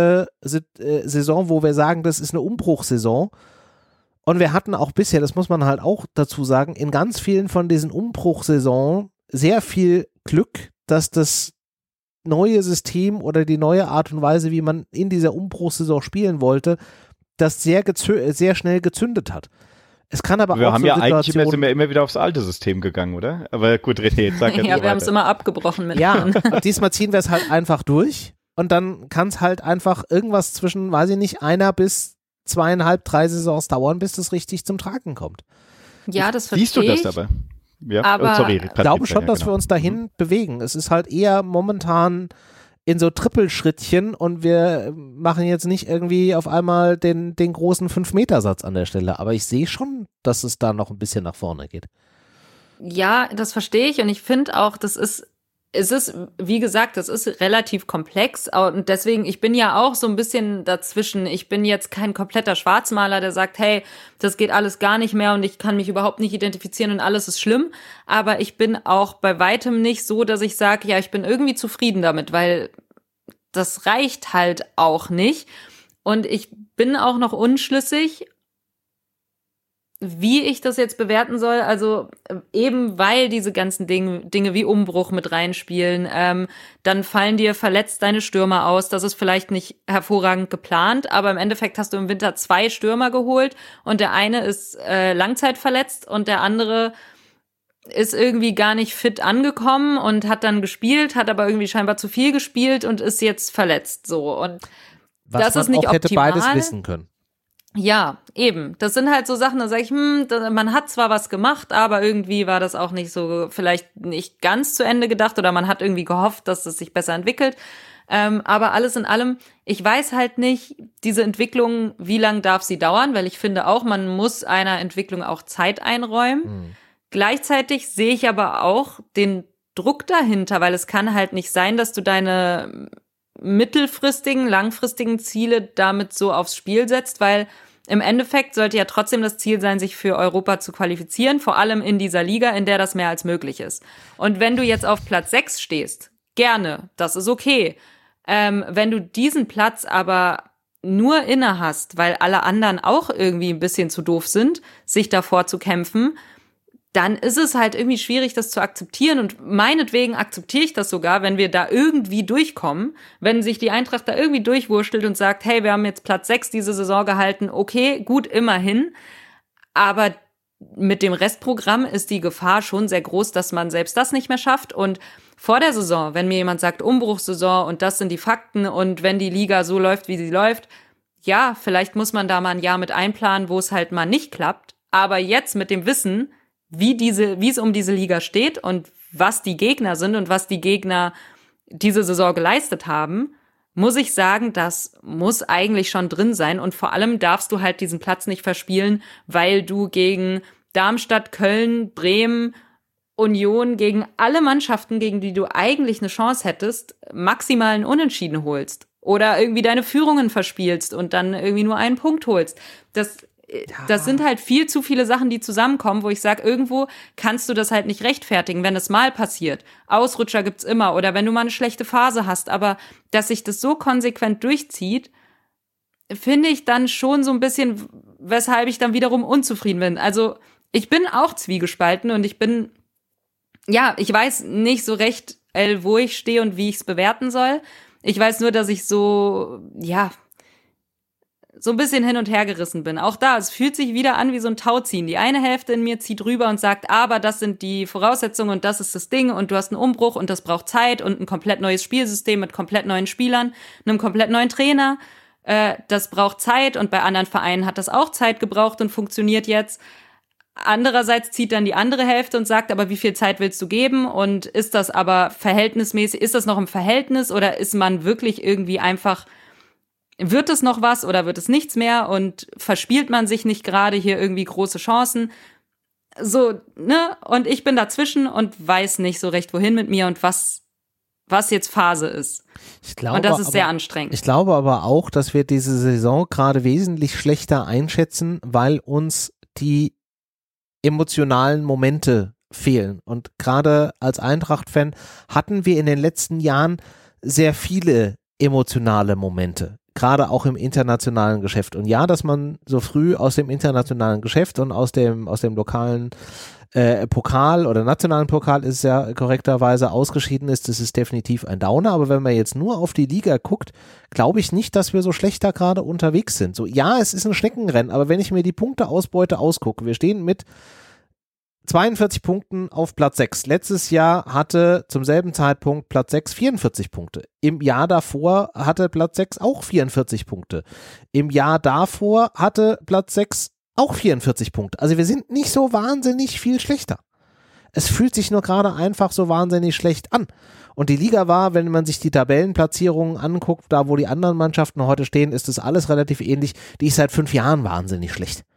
Saison, wo wir sagen, das ist eine Umbruchssaison. Und wir hatten auch bisher, das muss man halt auch dazu sagen, in ganz vielen von diesen Umbruchsaisonen sehr viel Glück, dass das neue System oder die neue Art und Weise, wie man in dieser Umbruchssaison spielen wollte, das sehr schnell gezündet hat. Es kann aber wir auch haben so ja Situationen, eigentlich sind wir immer wieder aufs alte System gegangen, oder? Aber gut, René, jetzt sag Ja, wir haben es immer abgebrochen mit. Ja, diesmal ziehen wir es halt einfach durch und dann kann es halt einfach irgendwas zwischen, weiß ich nicht, 1 bis 2,5, 3 Saisons dauern, bis das richtig zum Tragen kommt. Ja, das verstehe ich. Siehst du das aber? Ja, Aber sorry. Ich glaube schon, dass wir uns dahin bewegen. Es ist halt eher momentan in so Trippelschrittchen und wir machen jetzt nicht irgendwie auf einmal den großen 5-Meter-Satz an der Stelle. Aber ich sehe schon, dass es da noch ein bisschen nach vorne geht. Ja, das verstehe ich und ich finde auch, wie gesagt, das ist relativ komplex und deswegen, ich bin ja auch so ein bisschen dazwischen. Ich bin jetzt kein kompletter Schwarzmaler, der sagt, hey, das geht alles gar nicht mehr und ich kann mich überhaupt nicht identifizieren und alles ist schlimm. Aber ich bin auch bei weitem nicht so, dass ich sage, ja, ich bin irgendwie zufrieden damit, weil das reicht halt auch nicht. Und ich bin auch noch unschlüssig, wie ich das jetzt bewerten soll, also eben weil diese ganzen Dinge wie Umbruch mit reinspielen, dann fallen dir verletzt deine Stürmer aus, das ist vielleicht nicht hervorragend geplant, aber im Endeffekt hast du im Winter 2 Stürmer geholt und der eine ist langzeitverletzt und der andere ist irgendwie gar nicht fit angekommen und hat dann gespielt, hat aber irgendwie scheinbar zu viel gespielt und ist jetzt verletzt, so. Und Was das man ist nicht auch hätte optimal. beides wissen können. Ja, eben. Das sind halt so Sachen, da sage ich, man hat zwar was gemacht, aber irgendwie war das auch nicht so, vielleicht nicht ganz zu Ende gedacht oder man hat irgendwie gehofft, dass es sich besser entwickelt. Aber alles in allem, ich weiß halt nicht, diese Entwicklung, wie lang darf sie dauern, weil ich finde auch, man muss einer Entwicklung auch Zeit einräumen. Gleichzeitig sehe ich aber auch den Druck dahinter, weil es kann halt nicht sein, dass du deine mittelfristigen, langfristigen Ziele damit so aufs Spiel setzt, weil im Endeffekt sollte ja trotzdem das Ziel sein, sich für Europa zu qualifizieren, vor allem in dieser Liga, in der das mehr als möglich ist. Und wenn du jetzt auf Platz 6 stehst, gerne, das ist okay. Wenn du diesen Platz aber nur inne hast, weil alle anderen auch irgendwie ein bisschen zu doof sind, sich davor zu kämpfen, dann ist es halt irgendwie schwierig, das zu akzeptieren. Und meinetwegen akzeptiere ich das sogar, wenn wir da irgendwie durchkommen. Wenn sich die Eintracht da irgendwie durchwurschtelt und sagt, hey, wir haben jetzt Platz 6 diese Saison gehalten, okay, gut, immerhin. Aber mit dem Restprogramm ist die Gefahr schon sehr groß, dass man selbst das nicht mehr schafft. Und vor der Saison, wenn mir jemand sagt, Umbruchssaison und das sind die Fakten und wenn die Liga so läuft, wie sie läuft, ja, vielleicht muss man da mal ein Jahr mit einplanen, wo es halt mal nicht klappt. Aber jetzt mit dem Wissen, wie es um diese Liga steht und was die Gegner sind und was die Gegner diese Saison geleistet haben, muss ich sagen, das muss eigentlich schon drin sein. Und vor allem darfst du halt diesen Platz nicht verspielen, weil du gegen Darmstadt, Köln, Bremen, Union, gegen alle Mannschaften, gegen die du eigentlich eine Chance hättest, maximal einen Unentschieden holst. Oder irgendwie deine Führungen verspielst und dann irgendwie nur einen Punkt holst. Das sind halt viel zu viele Sachen, die zusammenkommen, wo ich sage, irgendwo kannst du das halt nicht rechtfertigen, wenn es mal passiert. Ausrutscher gibt's immer oder wenn du mal eine schlechte Phase hast. Aber dass sich das so konsequent durchzieht, finde ich dann schon so ein bisschen, weshalb ich dann wiederum unzufrieden bin. Also ich bin auch zwiegespalten und ich weiß nicht so recht, wo ich stehe und wie ich es bewerten soll. Ich weiß nur, dass ich so, so ein bisschen hin und her gerissen bin. Auch da, es fühlt sich wieder an wie so ein Tauziehen. Die eine Hälfte in mir zieht rüber und sagt, aber das sind die Voraussetzungen und das ist das Ding und du hast einen Umbruch und das braucht Zeit und ein komplett neues Spielsystem mit komplett neuen Spielern, einem komplett neuen Trainer. Das braucht Zeit und bei anderen Vereinen hat das auch Zeit gebraucht und funktioniert jetzt. Andererseits zieht dann die andere Hälfte und sagt, aber wie viel Zeit willst du geben und ist das aber verhältnismäßig, ist das noch im Verhältnis oder ist man wirklich irgendwie einfach, wird es noch was oder wird es nichts mehr und verspielt man sich nicht gerade hier irgendwie große Chancen? So, ne? Und ich bin dazwischen und weiß nicht so recht, wohin mit mir und was jetzt Phase ist. Und das ist sehr anstrengend. Ich glaube aber auch, dass wir diese Saison gerade wesentlich schlechter einschätzen, weil uns die emotionalen Momente fehlen. Und gerade als Eintracht-Fan hatten wir in den letzten Jahren sehr viele emotionale Momente. Gerade auch im internationalen Geschäft. Und ja, dass man so früh aus dem internationalen Geschäft und aus dem lokalen Pokal oder nationalen Pokal ist ja korrekterweise ausgeschieden ist, das ist definitiv ein Downer. Aber wenn man jetzt nur auf die Liga guckt, glaube ich nicht, dass wir so schlechter gerade unterwegs sind. So, ja, es ist ein Schneckenrennen, aber wenn ich mir die Punkteausbeute ausgucke, wir stehen mit 42 Punkten auf Platz 6. Letztes Jahr hatte zum selben Zeitpunkt Platz 6 44 Punkte. Im Jahr davor hatte Platz 6 auch 44 Punkte. Im Jahr davor hatte Platz 6 auch 44 Punkte. Also wir sind nicht so wahnsinnig viel schlechter. Es fühlt sich nur gerade einfach so wahnsinnig schlecht an. Und die Liga war, wenn man sich die Tabellenplatzierungen anguckt, da wo die anderen Mannschaften heute stehen, ist das alles relativ ähnlich. Die ist seit 5 Jahren wahnsinnig schlecht.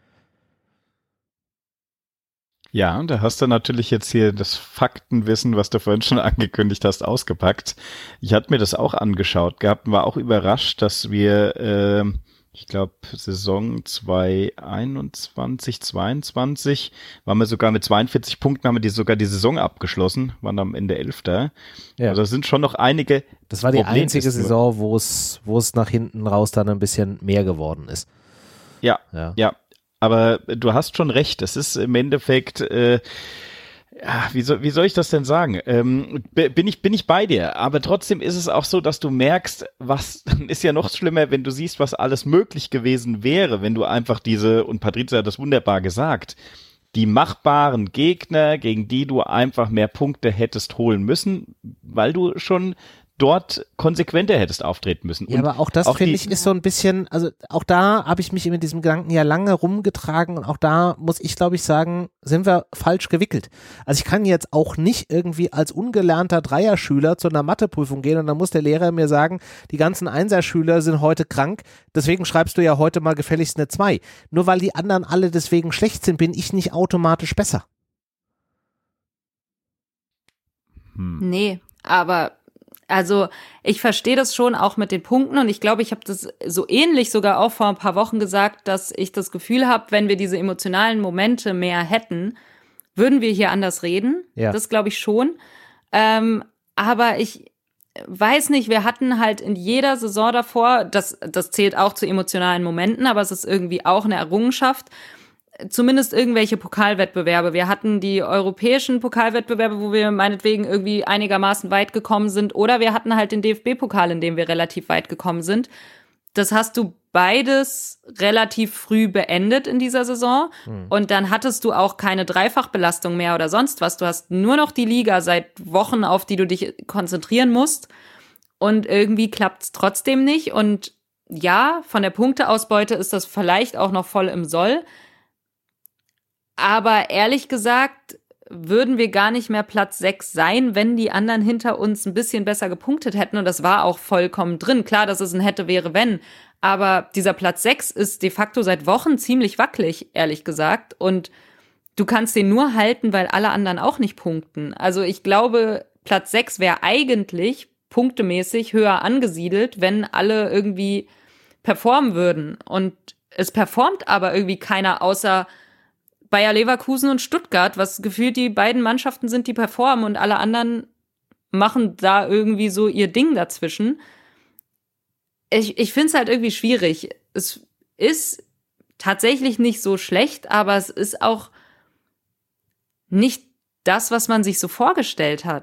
Ja, und da hast du natürlich jetzt hier das Faktenwissen, was du vorhin schon angekündigt hast, ausgepackt. Ich hatte mir das auch angeschaut gehabt und war auch überrascht, dass wir, ich glaube, Saison 2021, 22, waren wir sogar mit 42 Punkten, haben wir sogar die Saison abgeschlossen, waren am Ende 11. Ja. Also das sind schon noch einige. Das war die einzige Saison, wo es nach hinten raus dann ein bisschen mehr geworden ist. Ja. Aber du hast schon recht, es ist im Endeffekt, wie soll ich das denn sagen? Bin ich bei dir, aber trotzdem ist es auch so, dass du merkst, dann ist ja noch schlimmer, wenn du siehst, was alles möglich gewesen wäre, wenn du einfach und Patrizia hat das wunderbar gesagt, die machbaren Gegner, gegen die du einfach mehr Punkte hättest holen müssen, weil du schon dort konsequenter hättest auftreten müssen. Ja, aber auch das, finde ich, ist so ein bisschen, also auch da habe ich mich mit diesem Gedanken ja lange rumgetragen und auch da muss ich, glaube ich, sagen, sind wir falsch gewickelt. Also ich kann jetzt auch nicht irgendwie als ungelernter Dreierschüler zu einer Matheprüfung gehen und dann muss der Lehrer mir sagen, die ganzen Einserschüler sind heute krank, deswegen schreibst du ja heute mal gefälligst eine 2. Nur weil die anderen alle deswegen schlecht sind, bin ich nicht automatisch besser. Nee, aber also ich verstehe das schon auch mit den Punkten und ich glaube, ich habe das so ähnlich sogar auch vor ein paar Wochen gesagt, dass ich das Gefühl habe, wenn wir diese emotionalen Momente mehr hätten, würden wir hier anders reden. Ja. Das glaube ich schon. Aber ich weiß nicht, wir hatten halt in jeder Saison davor, das zählt auch zu emotionalen Momenten, aber es ist irgendwie auch eine Errungenschaft, zumindest irgendwelche Pokalwettbewerbe. Wir hatten die europäischen Pokalwettbewerbe, wo wir meinetwegen irgendwie einigermaßen weit gekommen sind, oder wir hatten halt den DFB-Pokal, in dem wir relativ weit gekommen sind. Das hast du beides relativ früh beendet in dieser Saison und dann hattest du auch keine Dreifachbelastung mehr oder sonst was. Du hast nur noch die Liga seit Wochen, auf die du dich konzentrieren musst und irgendwie klappt's trotzdem nicht und ja, von der Punkteausbeute ist das vielleicht auch noch voll im Soll. Aber ehrlich gesagt würden wir gar nicht mehr Platz 6 sein, wenn die anderen hinter uns ein bisschen besser gepunktet hätten. Und das war auch vollkommen drin. Klar, dass es ein hätte, wäre, wenn. Aber dieser Platz 6 ist de facto seit Wochen ziemlich wackelig, ehrlich gesagt. Und du kannst den nur halten, weil alle anderen auch nicht punkten. Also ich glaube, Platz 6 wäre eigentlich punktemäßig höher angesiedelt, wenn alle irgendwie performen würden. Und es performt aber irgendwie keiner außer Bayer Leverkusen und Stuttgart, was gefühlt die beiden Mannschaften sind, die performen und alle anderen machen da irgendwie so ihr Ding dazwischen. Ich finde es halt irgendwie schwierig. Es ist tatsächlich nicht so schlecht, aber es ist auch nicht das, was man sich so vorgestellt hat.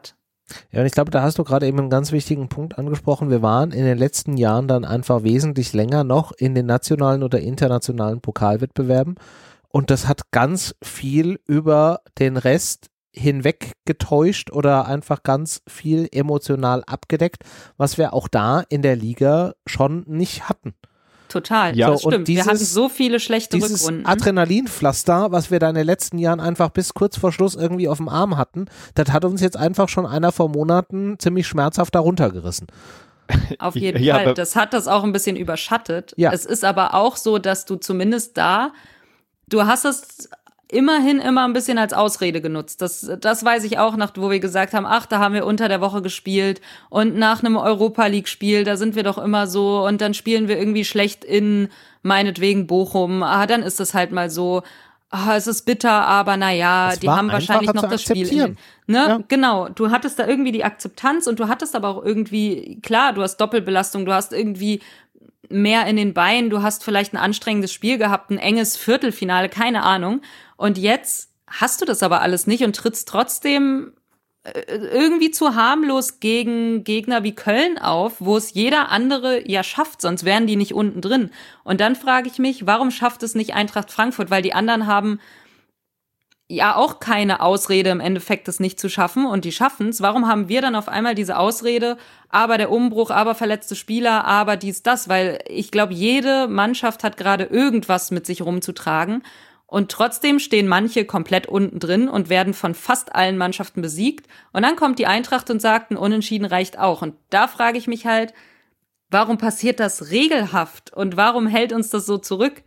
Ja, und ich glaube, da hast du gerade eben einen ganz wichtigen Punkt angesprochen. Wir waren in den letzten Jahren dann einfach wesentlich länger noch in den nationalen oder internationalen Pokalwettbewerben und das hat ganz viel über den Rest hinweg getäuscht oder einfach ganz viel emotional abgedeckt, was wir auch da in der Liga schon nicht hatten. Total, ja, das stimmt. Wir hatten so viele schlechte Rückrunden. Dieses Adrenalinpflaster, was wir da in den letzten Jahren einfach bis kurz vor Schluss irgendwie auf dem Arm hatten, das hat uns jetzt einfach schon einer vor Monaten ziemlich schmerzhaft darunter gerissen. Auf jeden Fall. Das hat das auch ein bisschen überschattet. Ja. Es ist aber auch so, dass du zumindest du hast es immerhin immer ein bisschen als Ausrede genutzt. Das weiß ich auch, wo wir gesagt haben, da haben wir unter der Woche gespielt und nach einem Europa-League-Spiel, da sind wir doch immer so und dann spielen wir irgendwie schlecht in meinetwegen Bochum. Dann ist es halt mal so. Es ist bitter, aber naja, die haben wahrscheinlich noch das Spiel. Ja. Genau, du hattest da irgendwie die Akzeptanz und du hattest aber auch irgendwie, klar, du hast Doppelbelastung, du hast irgendwie mehr in den Beinen, du hast vielleicht ein anstrengendes Spiel gehabt, ein enges Viertelfinale, keine Ahnung. Und jetzt hast du das aber alles nicht und trittst trotzdem irgendwie zu harmlos gegen Gegner wie Köln auf, wo es jeder andere ja schafft, sonst wären die nicht unten drin. Und dann frage ich mich, warum schafft es nicht Eintracht Frankfurt? Weil die anderen haben ja auch keine Ausrede im Endeffekt, das nicht zu schaffen und die schaffen es. Warum haben wir dann auf einmal diese Ausrede, aber der Umbruch, aber verletzte Spieler, aber dies, das? Weil ich glaube, jede Mannschaft hat gerade irgendwas mit sich rumzutragen und trotzdem stehen manche komplett unten drin und werden von fast allen Mannschaften besiegt. Und dann kommt die Eintracht und sagt, ein Unentschieden reicht auch. Und da frage ich mich halt, warum passiert das regelhaft und warum hält uns das so zurück?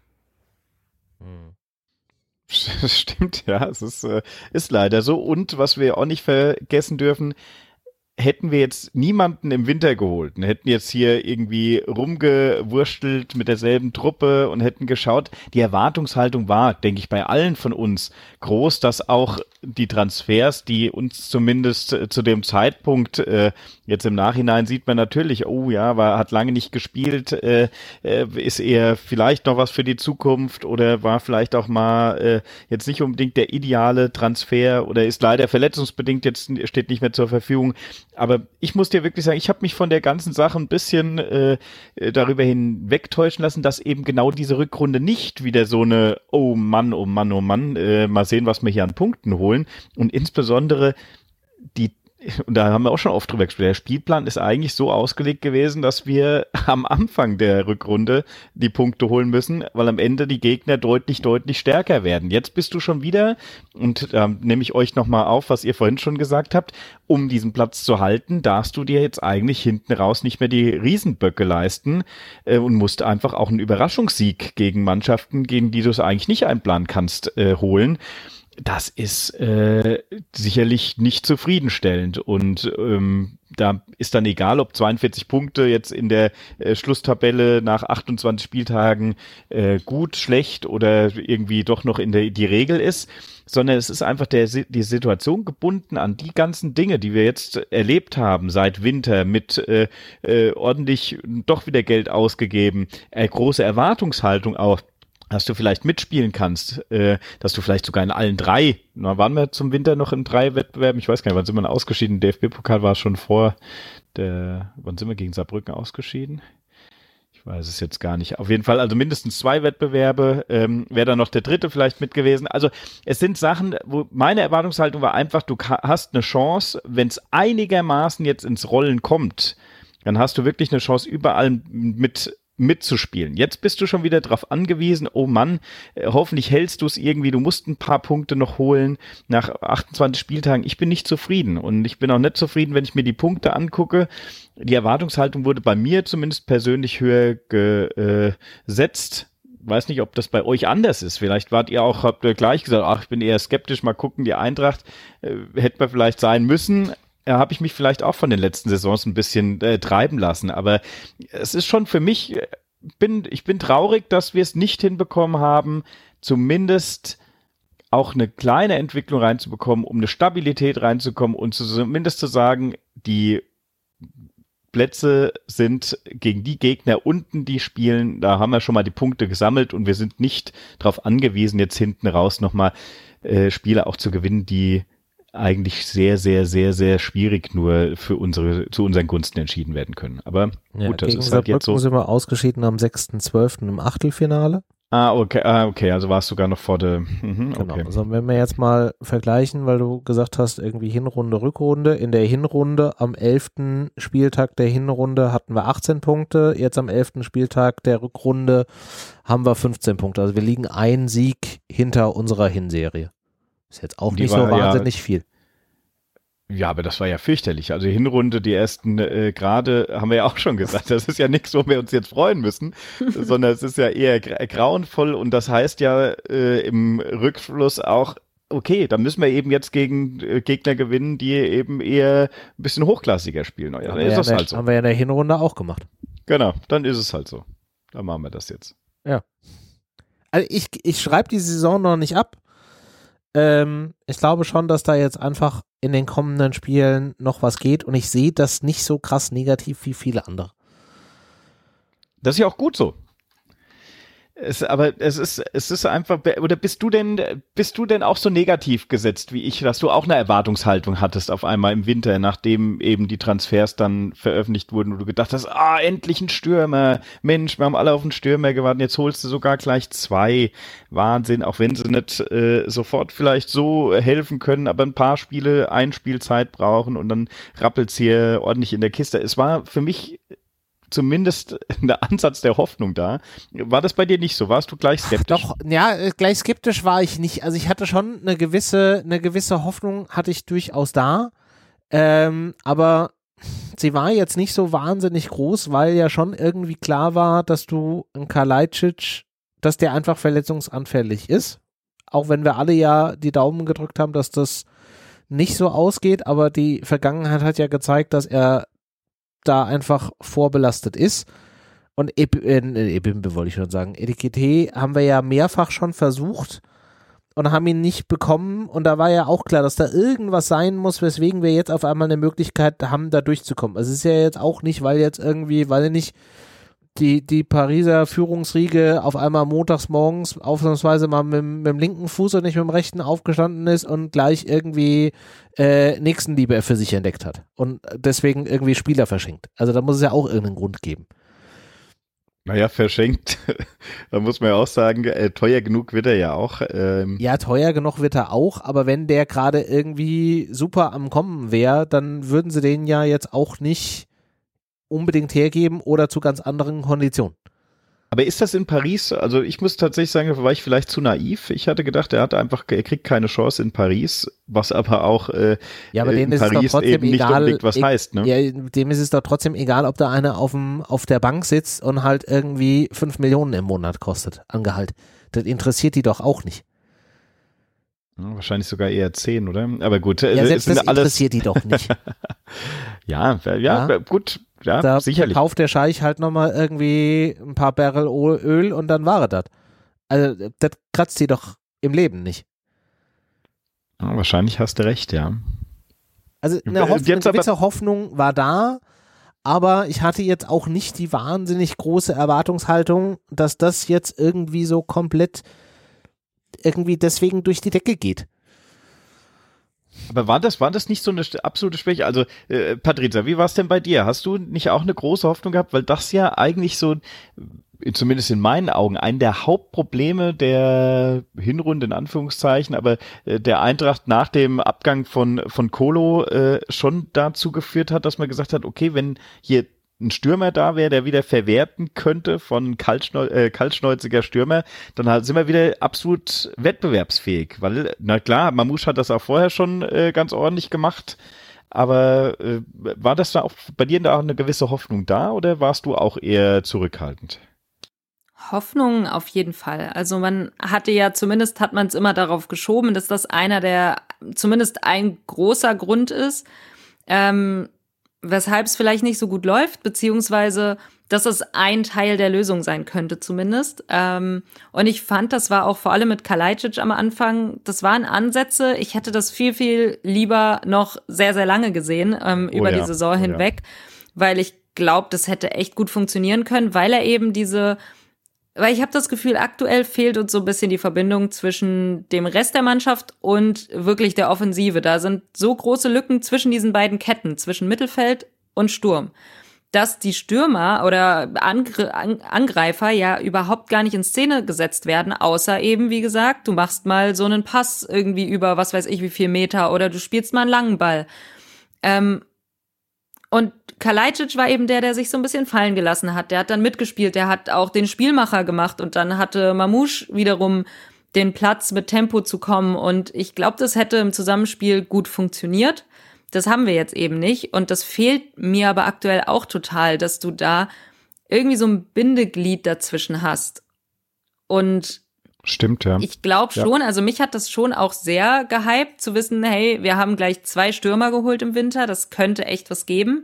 Das stimmt, ja, es ist leider so. Und was wir auch nicht vergessen dürfen, hätten wir jetzt niemanden im Winter geholt und hätten jetzt hier irgendwie rumgewurstelt mit derselben Truppe und hätten geschaut, die Erwartungshaltung war, denke ich, bei allen von uns groß, dass auch die Transfers, die uns zumindest zu dem Zeitpunkt, jetzt im Nachhinein sieht man natürlich, oh ja, hat lange nicht gespielt, ist eher vielleicht noch was für die Zukunft oder war vielleicht auch mal jetzt nicht unbedingt der ideale Transfer oder ist leider verletzungsbedingt, jetzt steht nicht mehr zur Verfügung. Aber ich muss dir wirklich sagen, ich habe mich von der ganzen Sache ein bisschen darüber hinwegtäuschen lassen, dass eben genau diese Rückrunde nicht wieder so eine oh Mann, mal sehen, was wir hier an Punkten holen. Und insbesondere und da haben wir auch schon oft drüber gesprochen, der Spielplan ist eigentlich so ausgelegt gewesen, dass wir am Anfang der Rückrunde die Punkte holen müssen, weil am Ende die Gegner deutlich stärker werden. Jetzt bist du schon wieder, und da nehme ich euch nochmal auf, was ihr vorhin schon gesagt habt, um diesen Platz zu halten, darfst du dir jetzt eigentlich hinten raus nicht mehr die Riesenböcke leisten und musst einfach auch einen Überraschungssieg gegen Mannschaften, gegen die du es eigentlich nicht einplanen kannst, holen. Das ist sicherlich nicht zufriedenstellend und da ist dann egal, ob 42 Punkte jetzt in der Schlusstabelle nach 28 Spieltagen gut, schlecht oder irgendwie doch noch die Regel ist, sondern es ist einfach die Situation gebunden an die ganzen Dinge, die wir jetzt erlebt haben seit Winter mit ordentlich doch wieder Geld ausgegeben, große Erwartungshaltung auch, dass du vielleicht mitspielen kannst, dass du vielleicht sogar in allen 3, waren wir zum Winter noch in 3 Wettbewerben, ich weiß gar nicht, wann sind wir ausgeschieden, der DFB-Pokal war schon wann sind wir gegen Saarbrücken ausgeschieden? Ich weiß es jetzt gar nicht. Auf jeden Fall, also mindestens 2 Wettbewerbe, wäre dann noch der 3. vielleicht mit gewesen. Also es sind Sachen, wo meine Erwartungshaltung war einfach, du hast eine Chance, wenn es einigermaßen jetzt ins Rollen kommt, dann hast du wirklich eine Chance, überall mitzuspielen. Jetzt bist du schon wieder darauf angewiesen, oh Mann, hoffentlich hältst du es irgendwie, du musst ein paar Punkte noch holen nach 28 Spieltagen. Ich bin nicht zufrieden und ich bin auch nicht zufrieden, wenn ich mir die Punkte angucke. Die Erwartungshaltung wurde bei mir zumindest persönlich höher gesetzt. Weiß nicht, ob das bei euch anders ist. Vielleicht habt ihr gleich gesagt, ich bin eher skeptisch, mal gucken, die Eintracht hätte man vielleicht sein müssen. Habe ich mich vielleicht auch von den letzten Saisons ein bisschen treiben lassen. Aber es ist schon für mich, ich bin traurig, dass wir es nicht hinbekommen haben, zumindest auch eine kleine Entwicklung reinzubekommen, um eine Stabilität reinzukommen und zumindest zu sagen, die Plätze sind gegen die Gegner unten, die spielen, da haben wir schon mal die Punkte gesammelt und wir sind nicht darauf angewiesen, jetzt hinten raus nochmal Spiele auch zu gewinnen, die eigentlich sehr, sehr, sehr, sehr schwierig nur zu unseren Gunsten entschieden werden können. Aber gut, das ist halt jetzt so. Sind wir ausgeschieden am 6.12. im Achtelfinale. Okay, also war es sogar noch vor der, okay. Genau, also wenn wir jetzt mal vergleichen, weil du gesagt hast, irgendwie Hinrunde, Rückrunde. In der Hinrunde am 11. Spieltag der Hinrunde hatten wir 18 Punkte, jetzt am 11. Spieltag der Rückrunde haben wir 15 Punkte. Also wir liegen einen Sieg hinter unserer Hinserie. Ist jetzt auch nicht so wahnsinnig viel. Ja, aber das war ja fürchterlich. Also Hinrunde, die ersten gerade, haben wir ja auch schon gesagt, das ist ja nichts, wo wir uns jetzt freuen müssen, sondern es ist ja eher grauenvoll und das heißt ja im Rückschluss auch, okay, da müssen wir eben jetzt gegen Gegner gewinnen, die eben eher ein bisschen hochklassiger spielen. Ja, dann ist das halt so. Haben wir ja in der Hinrunde auch gemacht. Genau, dann ist es halt so. Dann machen wir das jetzt. Ja. Also ich schreibe die Saison noch nicht ab. Ich glaube schon, dass da jetzt einfach in den kommenden Spielen noch was geht und ich sehe das nicht so krass negativ wie viele andere. Das ist ja auch gut so. Aber es ist einfach, oder bist du denn auch so negativ gesetzt wie ich, dass du auch eine Erwartungshaltung hattest auf einmal im Winter, nachdem eben die Transfers dann veröffentlicht wurden und du gedacht hast, endlich ein Stürmer, Mensch, wir haben alle auf einen Stürmer gewartet, jetzt holst du sogar gleich 2, Wahnsinn, auch wenn sie nicht sofort vielleicht so helfen können, aber ein paar Spiele Einspielzeit brauchen und dann rappelt's hier ordentlich in der Kiste. Es war für mich zumindest ein Ansatz der Hoffnung da. War das bei dir nicht so? Warst du gleich skeptisch? Doch, ja, gleich skeptisch war ich nicht. Also ich hatte schon eine gewisse Hoffnung, hatte ich durchaus da. Aber sie war jetzt nicht so wahnsinnig groß, weil ja schon irgendwie klar war, dass du einen Kalajdzic, dass der einfach verletzungsanfällig ist. Auch wenn wir alle ja die Daumen gedrückt haben, dass das nicht so ausgeht, aber die Vergangenheit hat ja gezeigt, dass er da einfach vorbelastet ist. Und Ebimbe wollte ich schon sagen. Etikette haben wir ja mehrfach schon versucht und haben ihn nicht bekommen. Und da war ja auch klar, dass da irgendwas sein muss, weswegen wir jetzt auf einmal eine Möglichkeit haben, da durchzukommen. Also es ist ja jetzt auch nicht, weil jetzt irgendwie, weil nicht die Pariser Führungsriege auf einmal montags morgens ausnahmsweise mal mit dem linken Fuß und nicht mit dem rechten aufgestanden ist und gleich irgendwie Nächstenliebe für sich entdeckt hat und deswegen irgendwie Spieler verschenkt. Also da muss es ja auch irgendeinen Grund geben. Naja, verschenkt, da muss man ja auch sagen, teuer genug wird er ja auch. Ja, teuer genug wird er auch, aber wenn der gerade irgendwie super am Kommen wäre, dann würden sie den ja jetzt auch nicht unbedingt hergeben oder zu ganz anderen Konditionen. Aber ist das in Paris, also ich muss tatsächlich sagen, da war ich vielleicht zu naiv. Ich hatte gedacht, er kriegt keine Chance in Paris, was aber auch ja, aber in ist Paris doch eben nicht egal, unbedingt was heißt. Ne? Ja, dem ist es doch trotzdem egal, ob da einer auf der Bank sitzt und halt irgendwie 5 Millionen im Monat kostet an Gehalt. Das interessiert die doch auch nicht. Ja, wahrscheinlich sogar eher 10, oder? Aber gut. Ja, selbst das interessiert die doch nicht. ja, gut. Ja, da sicherlich. Kauft der Scheich halt nochmal irgendwie ein paar Barrel Öl und dann war er das. Also das kratzt die doch im Leben nicht. Ja, wahrscheinlich hast du recht, ja. Also eine gewisse Hoffnung war da, aber ich hatte jetzt auch nicht die wahnsinnig große Erwartungshaltung, dass das jetzt irgendwie so komplett irgendwie deswegen durch die Decke geht. Aber war das nicht so eine absolute Schwäche? Also, Patrizia, wie war es denn bei dir? Hast du nicht auch eine große Hoffnung gehabt? Weil das ja eigentlich so, zumindest in meinen Augen, ein der Hauptprobleme der Hinrunde, in Anführungszeichen, aber der Eintracht nach dem Abgang von Kolo schon dazu geführt hat, dass man gesagt hat, okay, wenn hier ein Stürmer da wäre, der wieder verwerten könnte von kaltschnäuziger Stürmer, dann sind wir wieder absolut wettbewerbsfähig, weil, na klar, Mamouche hat das auch vorher schon ganz ordentlich gemacht, aber war das da auch bei dir da auch eine gewisse Hoffnung da oder warst du auch eher zurückhaltend? Hoffnung auf jeden Fall. Also man hat man es immer darauf geschoben, dass das zumindest ein großer Grund ist, weshalb es vielleicht nicht so gut läuft, beziehungsweise dass es ein Teil der Lösung sein könnte zumindest. Und ich fand, das war auch vor allem mit Kalajdzic am Anfang, das waren Ansätze. Ich hätte das viel, viel lieber noch sehr, sehr lange gesehen über die Saison hinweg, weil ich glaube, das hätte echt gut funktionieren können, weil er eben diese weil ich habe das Gefühl, aktuell fehlt uns so ein bisschen die Verbindung zwischen dem Rest der Mannschaft und wirklich der Offensive. Da sind so große Lücken zwischen diesen beiden Ketten, zwischen Mittelfeld und Sturm, dass die Stürmer oder Angreifer ja überhaupt gar nicht in Szene gesetzt werden, außer eben, wie gesagt, du machst mal so einen Pass irgendwie über was weiß ich wie viel Meter oder du spielst mal einen langen Ball. Und Kalajdzic war eben der sich so ein bisschen fallen gelassen hat. Der hat dann mitgespielt, der hat auch den Spielmacher gemacht und dann hatte Mamouche wiederum den Platz, mit Tempo zu kommen. Und ich glaube, das hätte im Zusammenspiel gut funktioniert. Das haben wir jetzt eben nicht. Und das fehlt mir aber aktuell auch total, dass du da irgendwie so ein Bindeglied dazwischen hast. Und stimmt, ja. Ich glaube schon, also mich hat das schon auch sehr gehypt, zu wissen, hey, wir haben gleich 2 Stürmer geholt im Winter, das könnte echt was geben.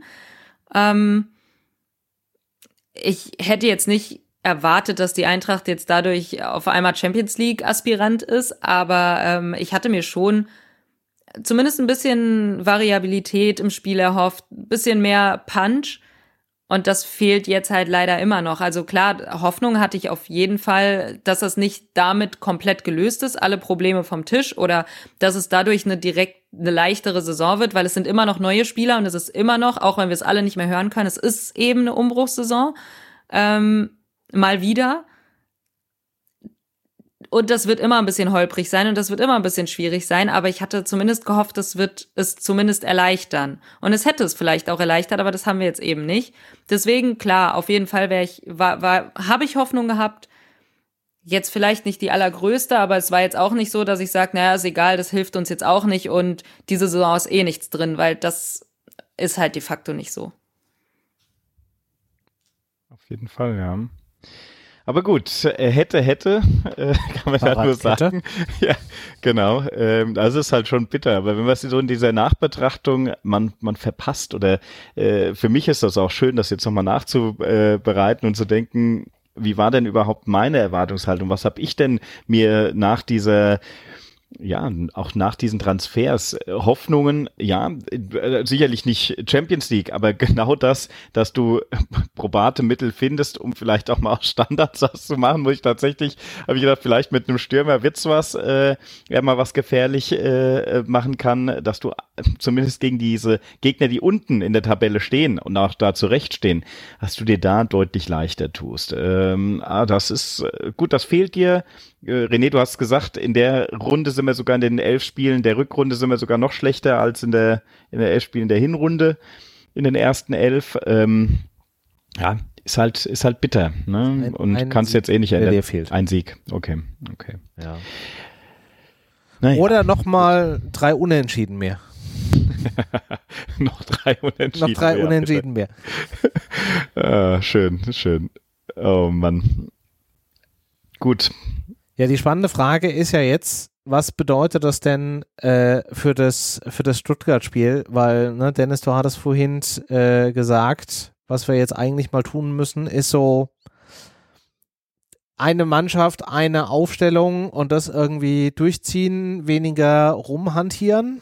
Ich hätte jetzt nicht erwartet, dass die Eintracht jetzt dadurch auf einmal Champions League Aspirant ist, aber ich hatte mir schon zumindest ein bisschen Variabilität im Spiel erhofft, ein bisschen mehr Punch. Und das fehlt jetzt halt leider immer noch. Also klar, Hoffnung hatte ich auf jeden Fall, dass das nicht damit komplett gelöst ist, alle Probleme vom Tisch, oder dass es dadurch eine leichtere Saison wird, weil es sind immer noch neue Spieler und es ist immer noch, auch wenn wir es alle nicht mehr hören können, es ist eben eine Umbruchssaison. Mal wieder. Und das wird immer ein bisschen holprig sein und das wird immer ein bisschen schwierig sein, aber ich hatte zumindest gehofft, das wird es zumindest erleichtern. Und es hätte es vielleicht auch erleichtert, aber das haben wir jetzt eben nicht. Deswegen, klar, auf jeden Fall habe ich Hoffnung gehabt. Jetzt vielleicht nicht die allergrößte, aber es war jetzt auch nicht so, dass ich sage, naja, ist egal, das hilft uns jetzt auch nicht und diese Saison ist eh nichts drin, weil das ist halt de facto nicht so. Auf jeden Fall, ja. Aber gut, hätte, kann man da nur sagen. Ja, genau. Also ist halt schon bitter. Aber wenn man so in dieser Nachbetrachtung, man verpasst, oder für mich ist das auch schön, das jetzt nochmal nachzubereiten und zu denken, wie war denn überhaupt meine Erwartungshaltung? Was habe ich denn mir nach dieser, ja, auch nach diesen Transfers, Hoffnungen, ja, sicherlich nicht Champions League, aber genau das, dass du probate Mittel findest, um vielleicht auch mal aus Standards was zu machen, wo ich tatsächlich, habe ich gedacht, vielleicht mit einem Stürmer wird's was, mal was gefährlich machen kann, dass du zumindest gegen diese Gegner, die unten in der Tabelle stehen und auch da zurechtstehen, dass du dir da deutlich leichter tust. Das ist gut, das fehlt dir. René, du hast gesagt, in der Runde sind wir sogar in den 11 Spielen der Rückrunde sind wir sogar noch schlechter als in der 11 Spielen der Hinrunde, in den ersten 11. Ja, ist halt bitter, ne? Und kannst jetzt eh nicht ändern. Der fehlt. Ein Sieg, okay. Ja. Naja. Oder nochmal 3 Unentschieden mehr. Noch 3 Unentschieden mehr. Schön. Oh Mann. Gut. Ja, die spannende Frage ist ja jetzt, was bedeutet das denn für das Stuttgart-Spiel? Weil, ne, Dennis, du hattest vorhin gesagt, was wir jetzt eigentlich mal tun müssen, ist so eine Mannschaft, eine Aufstellung und das irgendwie durchziehen, weniger rumhantieren.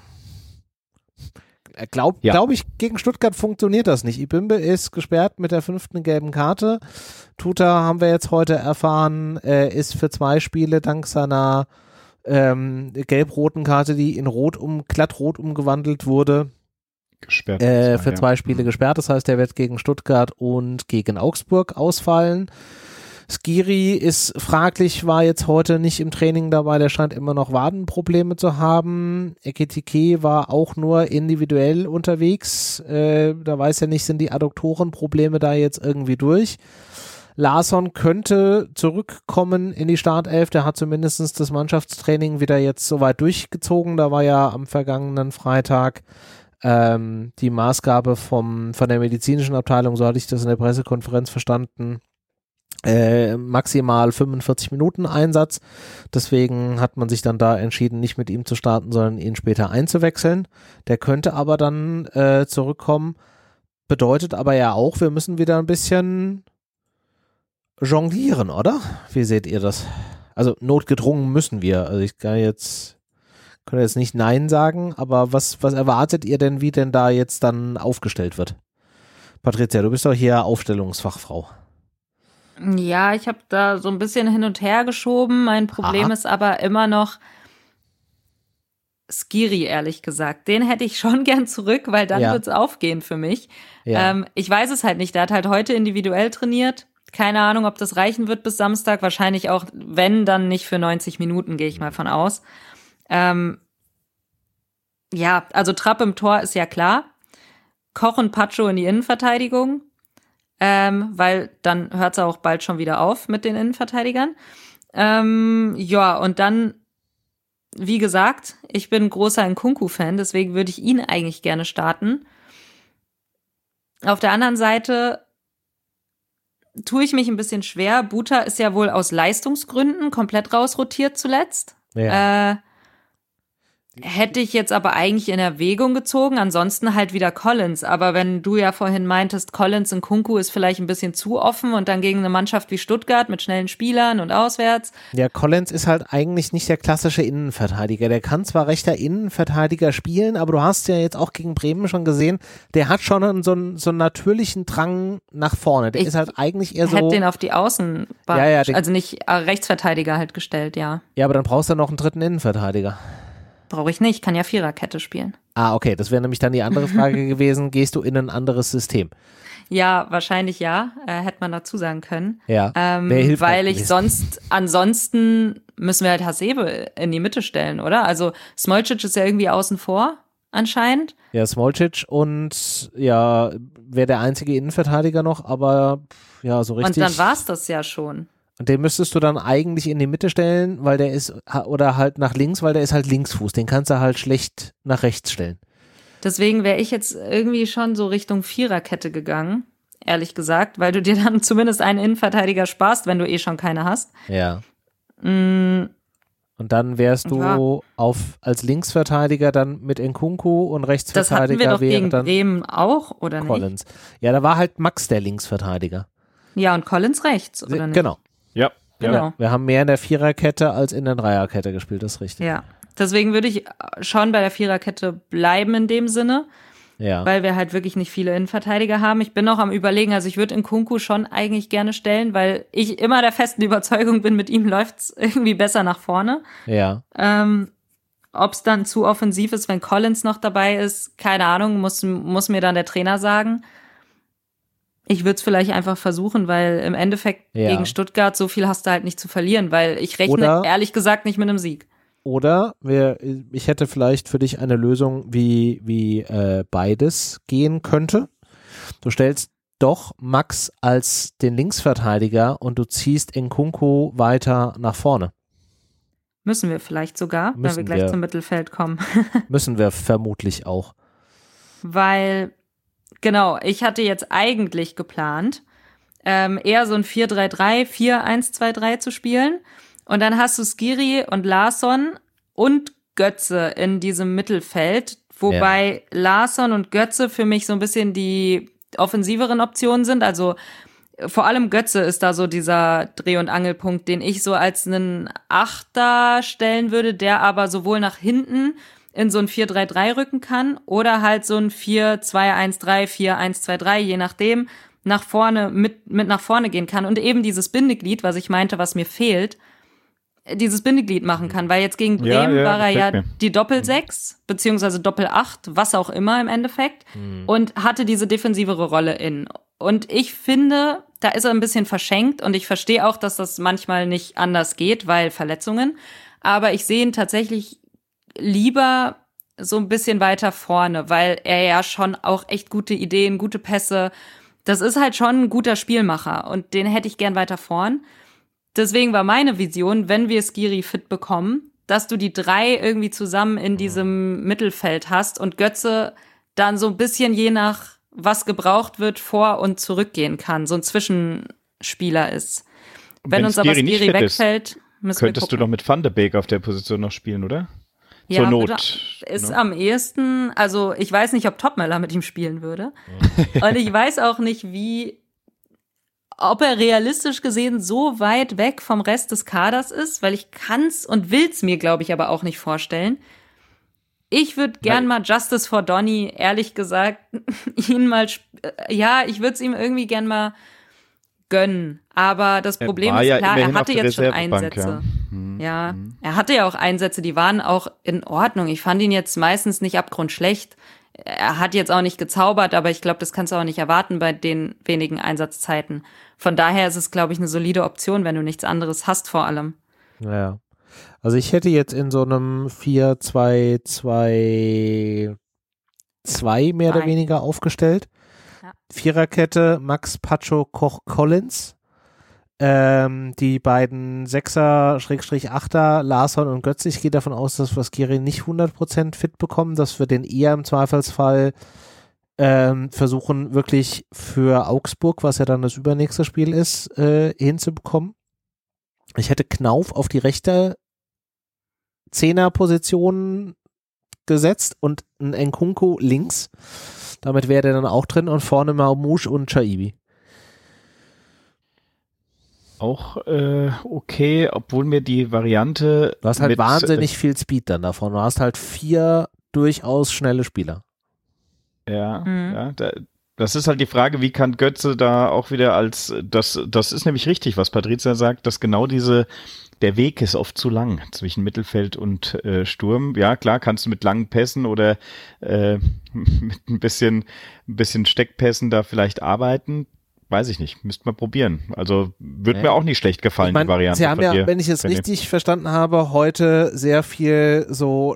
Glaube ich, gegen Stuttgart funktioniert das nicht. Ibimbe ist gesperrt mit der 5. gelben Karte. Tuta, haben wir jetzt heute erfahren, ist für 2 Spiele dank seiner gelb-roten Karte, die in glattrot umgewandelt wurde, gesperrt. Für 2 Spiele gesperrt. Das heißt, er wird gegen Stuttgart und gegen Augsburg ausfallen. Skiri ist fraglich, war jetzt heute nicht im Training dabei, der scheint immer noch Wadenprobleme zu haben. Ekitike war auch nur individuell unterwegs, da weiß er nicht, sind die Adduktorenprobleme da jetzt irgendwie durch. Larsson könnte zurückkommen in die Startelf, der hat zumindest das Mannschaftstraining wieder jetzt soweit durchgezogen, da war ja am vergangenen Freitag die Maßgabe von der medizinischen Abteilung, so hatte ich das in der Pressekonferenz verstanden, maximal 45 Minuten Einsatz. Deswegen hat man sich dann da entschieden, nicht mit ihm zu starten, sondern ihn später einzuwechseln. Der könnte aber dann zurückkommen. Bedeutet aber ja auch, wir müssen wieder ein bisschen jonglieren, oder? Wie seht ihr das? Also notgedrungen müssen wir. Also ich kann jetzt nicht Nein sagen, aber was erwartet ihr denn, wie denn da jetzt dann aufgestellt wird? Patricia, du bist doch hier Aufstellungsfachfrau. Ja, ich habe da so ein bisschen hin und her geschoben. Mein Problem ist aber immer noch Skiri, ehrlich gesagt. Den hätte ich schon gern zurück, weil dann wird's aufgehen für mich. Ja. Ich weiß es halt nicht. Der hat halt heute individuell trainiert. Keine Ahnung, ob das reichen wird bis Samstag. Wahrscheinlich auch, wenn, dann nicht für 90 Minuten, gehe ich mal von aus. Ja, also Trapp im Tor ist ja klar. Koch und Pacho in die Innenverteidigung. Weil dann hört es auch bald schon wieder auf mit den Innenverteidigern. Ja, und dann, wie gesagt, ich bin großer Nkunku-Fan, deswegen würde ich ihn eigentlich gerne starten. Auf der anderen Seite tue ich mich ein bisschen schwer. Buta ist ja wohl aus Leistungsgründen komplett rausrotiert zuletzt. Ja. Hätte ich jetzt aber eigentlich in Erwägung gezogen, ansonsten halt wieder Collins. Aber wenn du ja vorhin meintest, Collins und Nkunku ist vielleicht ein bisschen zu offen und dann gegen eine Mannschaft wie Stuttgart mit schnellen Spielern und auswärts. Ja, Collins ist halt eigentlich nicht der klassische Innenverteidiger. Der kann zwar rechter Innenverteidiger spielen, aber du hast ja jetzt auch gegen Bremen schon gesehen, der hat schon so einen natürlichen Drang nach vorne. Der ist halt eigentlich eher so. Hätte den auf die Außenbahn, also nicht Rechtsverteidiger halt gestellt, ja. Ja, aber dann brauchst du noch einen dritten Innenverteidiger. Brauche ich nicht, kann ja Viererkette spielen. Ah, okay, das wäre nämlich dann die andere Frage gewesen, gehst du in ein anderes System? Ja, wahrscheinlich ja, hätte man dazu sagen können. Ja, weil ich ansonsten müssen wir halt Hasebe in die Mitte stellen, oder? Also Smolcic ist ja irgendwie außen vor, anscheinend. Ja, Smolcic und ja, wäre der einzige Innenverteidiger noch, aber ja, so richtig. Und dann war's das ja schon. Und den müsstest du dann eigentlich in die Mitte stellen, weil der ist, oder halt nach links, weil der ist halt Linksfuß. Den kannst du halt schlecht nach rechts stellen. Deswegen wäre ich jetzt irgendwie schon so Richtung Viererkette gegangen, ehrlich gesagt, weil du dir dann zumindest einen Innenverteidiger sparst, wenn du eh schon keine hast. Ja. Und dann wärst du als Linksverteidiger dann mit Nkunku und Rechtsverteidiger. Das hatten wir doch gegen Bremen auch, oder Collins. nicht? Ja, da war halt Max der Linksverteidiger. Ja, und Collins rechts, oder nicht? Genau. Ja, genau. Wir haben mehr in der Viererkette als in der Dreierkette gespielt, das ist richtig. Ja, deswegen würde ich schon bei der Viererkette bleiben in dem Sinne, weil wir halt wirklich nicht viele Innenverteidiger haben. Ich bin noch am Überlegen, also ich würde Nkunku schon eigentlich gerne stellen, weil ich immer der festen Überzeugung bin, mit ihm läuft's irgendwie besser nach vorne. Ja. Ob es dann zu offensiv ist, wenn Collins noch dabei ist, keine Ahnung, muss mir dann der Trainer sagen. Ich würde es vielleicht einfach versuchen, weil im Endeffekt gegen Stuttgart so viel hast du halt nicht zu verlieren, weil ich rechne ehrlich gesagt nicht mit einem Sieg. Oder ich hätte vielleicht für dich eine Lösung, wie beides gehen könnte. Du stellst doch Max als den Linksverteidiger und du ziehst Nkunku weiter nach vorne. Müssen wir vielleicht sogar, wenn wir gleich zum Mittelfeld kommen. Müssen wir vermutlich auch. Weil genau, ich hatte jetzt eigentlich geplant, eher so ein 4-3-3, 4-1-2-3 zu spielen. Und dann hast du Skiri und Larsson und Götze in diesem Mittelfeld, wobei Larsson und Götze für mich so ein bisschen die offensiveren Optionen sind. Also vor allem Götze ist da so dieser Dreh- und Angelpunkt, den ich so als einen Achter stellen würde, der aber sowohl nach hinten in so ein 4-3-3 rücken kann oder halt so ein 4-2-1-3, 4-1-2-3, je nachdem, nach vorne, mit nach vorne gehen kann und eben dieses Bindeglied, was ich meinte, was mir fehlt, dieses Bindeglied machen kann, weil jetzt gegen Bremen war er ja die Doppel-6, beziehungsweise Doppel-8, was auch immer im Endeffekt, und hatte diese defensivere Rolle in. Und ich finde, da ist er ein bisschen verschenkt und ich verstehe auch, dass das manchmal nicht anders geht, weil Verletzungen, aber ich sehe ihn tatsächlich lieber so ein bisschen weiter vorne, weil er ja schon auch echt gute Ideen, gute Pässe, das ist halt schon ein guter Spielmacher und den hätte ich gern weiter vorn. Deswegen war meine Vision, wenn wir Skiri fit bekommen, dass du die drei irgendwie zusammen in diesem Mittelfeld hast und Götze dann so ein bisschen je nach was gebraucht wird, vor- und zurückgehen kann, so ein Zwischenspieler ist. Wenn uns aber Skiri wegfällt, müssen wir könntest du doch mit Van de Beek auf der Position noch spielen, oder? Ja, zur Not. Ist am ehesten, also ich weiß nicht, ob Topmöller mit ihm spielen würde. Und ich weiß auch nicht, ob er realistisch gesehen so weit weg vom Rest des Kaders ist, weil ich kann's und will's mir, glaube ich, aber auch nicht vorstellen. Ich würde gern mal Justice for Donny, ehrlich gesagt, ich würde es ihm irgendwie gern mal gönnen. Aber das Problem ist, klar, er hatte jetzt schon Einsätze. Ja. Er hatte ja auch Einsätze, die waren auch in Ordnung. Ich fand ihn jetzt meistens nicht abgrundschlecht. Er hat jetzt auch nicht gezaubert, aber ich glaube, das kannst du auch nicht erwarten bei den wenigen Einsatzzeiten. Von daher ist es, glaube ich, eine solide Option, wenn du nichts anderes hast vor allem. Ja. Also ich hätte jetzt in so einem 4-2-2-2 mehr oder weniger aufgestellt. Ja. Viererkette, Max, Pacho, Koch, Collins. Die beiden Sechser-Achter, Larsson und Götze. Ich gehe davon aus, dass wir Skiri nicht 100% fit bekommen, dass wir den eher im Zweifelsfall versuchen, wirklich für Augsburg, was ja dann das übernächste Spiel ist, hinzubekommen. Ich hätte Knauf auf die rechte Zehnerposition gesetzt und ein Nkunku links. Damit wäre der dann auch drin und vorne Marmouche und Chaibi. Auch okay, obwohl mir die Variante... Du hast halt wahnsinnig viel Speed dann davon. Du hast halt 4 durchaus schnelle Spieler. Ja, das ist halt die Frage, wie kann Götze da auch wieder das ist nämlich richtig, was Patrizia sagt, dass genau der Weg ist oft zu lang zwischen Mittelfeld und Sturm. Ja, klar, kannst du mit langen Pässen oder mit ein bisschen Steckpässen da vielleicht arbeiten. Weiß ich nicht, müsste man probieren. Also wird mir auch nicht schlecht gefallen, die Variante. Sie haben ja, wenn ich es richtig verstanden habe, heute sehr viel so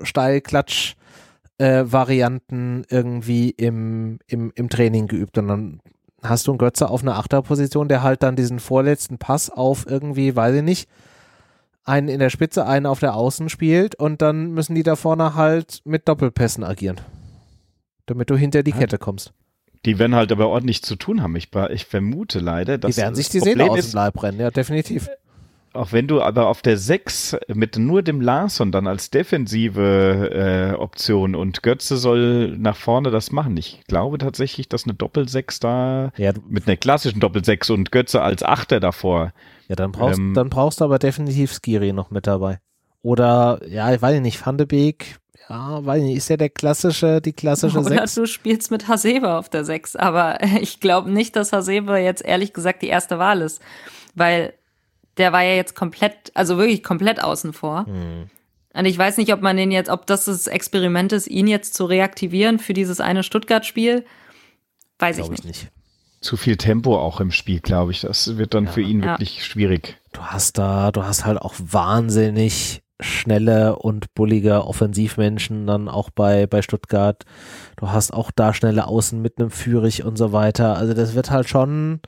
Steil-Klatsch-Varianten irgendwie im Training geübt. Und dann hast du einen Götze auf einer Achterposition, der halt dann diesen vorletzten Pass auf irgendwie, weiß ich nicht, einen in der Spitze, einen auf der Außen spielt und dann müssen die da vorne halt mit Doppelpässen agieren, damit du hinter die Kette kommst. Die werden halt aber ordentlich zu tun haben. Ich vermute leider, dass die werden sich die Seele aus dem Leib brennen, ja, definitiv. Auch wenn du aber auf der 6 mit nur dem Larsson dann als defensive Option und Götze soll nach vorne das machen. Ich glaube tatsächlich, dass eine Doppel-6 da mit einer klassischen Doppel-6 und Götze als Achter davor. Ja, dann brauchst du aber definitiv Skiri noch mit dabei. Oder, ja, ich weiß nicht, Van de Beek. Ja, weiß nicht, ist ja die klassische 6. Oder du spielst mit Hasebe auf der 6, aber ich glaube nicht, dass Hasebe jetzt ehrlich gesagt die erste Wahl ist, weil der war ja jetzt wirklich komplett außen vor. Und ich weiß nicht, ob das Experiment ist, ihn jetzt zu reaktivieren für dieses eine Stuttgart-Spiel, weiß ich nicht. Zu viel Tempo auch im Spiel, glaube ich, das wird dann für ihn wirklich schwierig. Du hast halt auch wahnsinnig schnelle und bullige Offensivmenschen dann auch bei Stuttgart. Du hast auch da schnelle Außen mit einem Führig und so weiter. Also das wird halt schon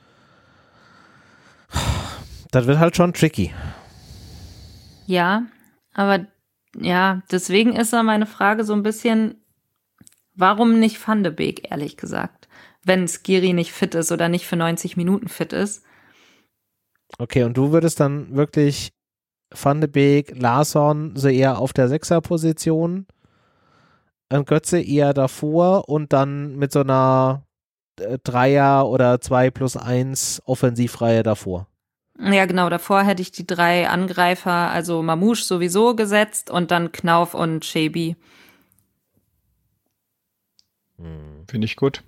tricky. Ja, aber ja, deswegen ist da meine Frage so ein bisschen, warum nicht Van de Beek, ehrlich gesagt, wenn Skiri nicht fit ist oder nicht für 90 Minuten fit ist. Okay, und du würdest dann wirklich Van de Beek, Larsson so eher auf der 6er-Position, Götze eher davor und dann mit so einer 3er oder 2+1 Offensivreihe davor. Ja, genau, davor hätte ich die 3 Angreifer, also Marmouche sowieso gesetzt und dann Knauf und Chaibi. Finde ich gut.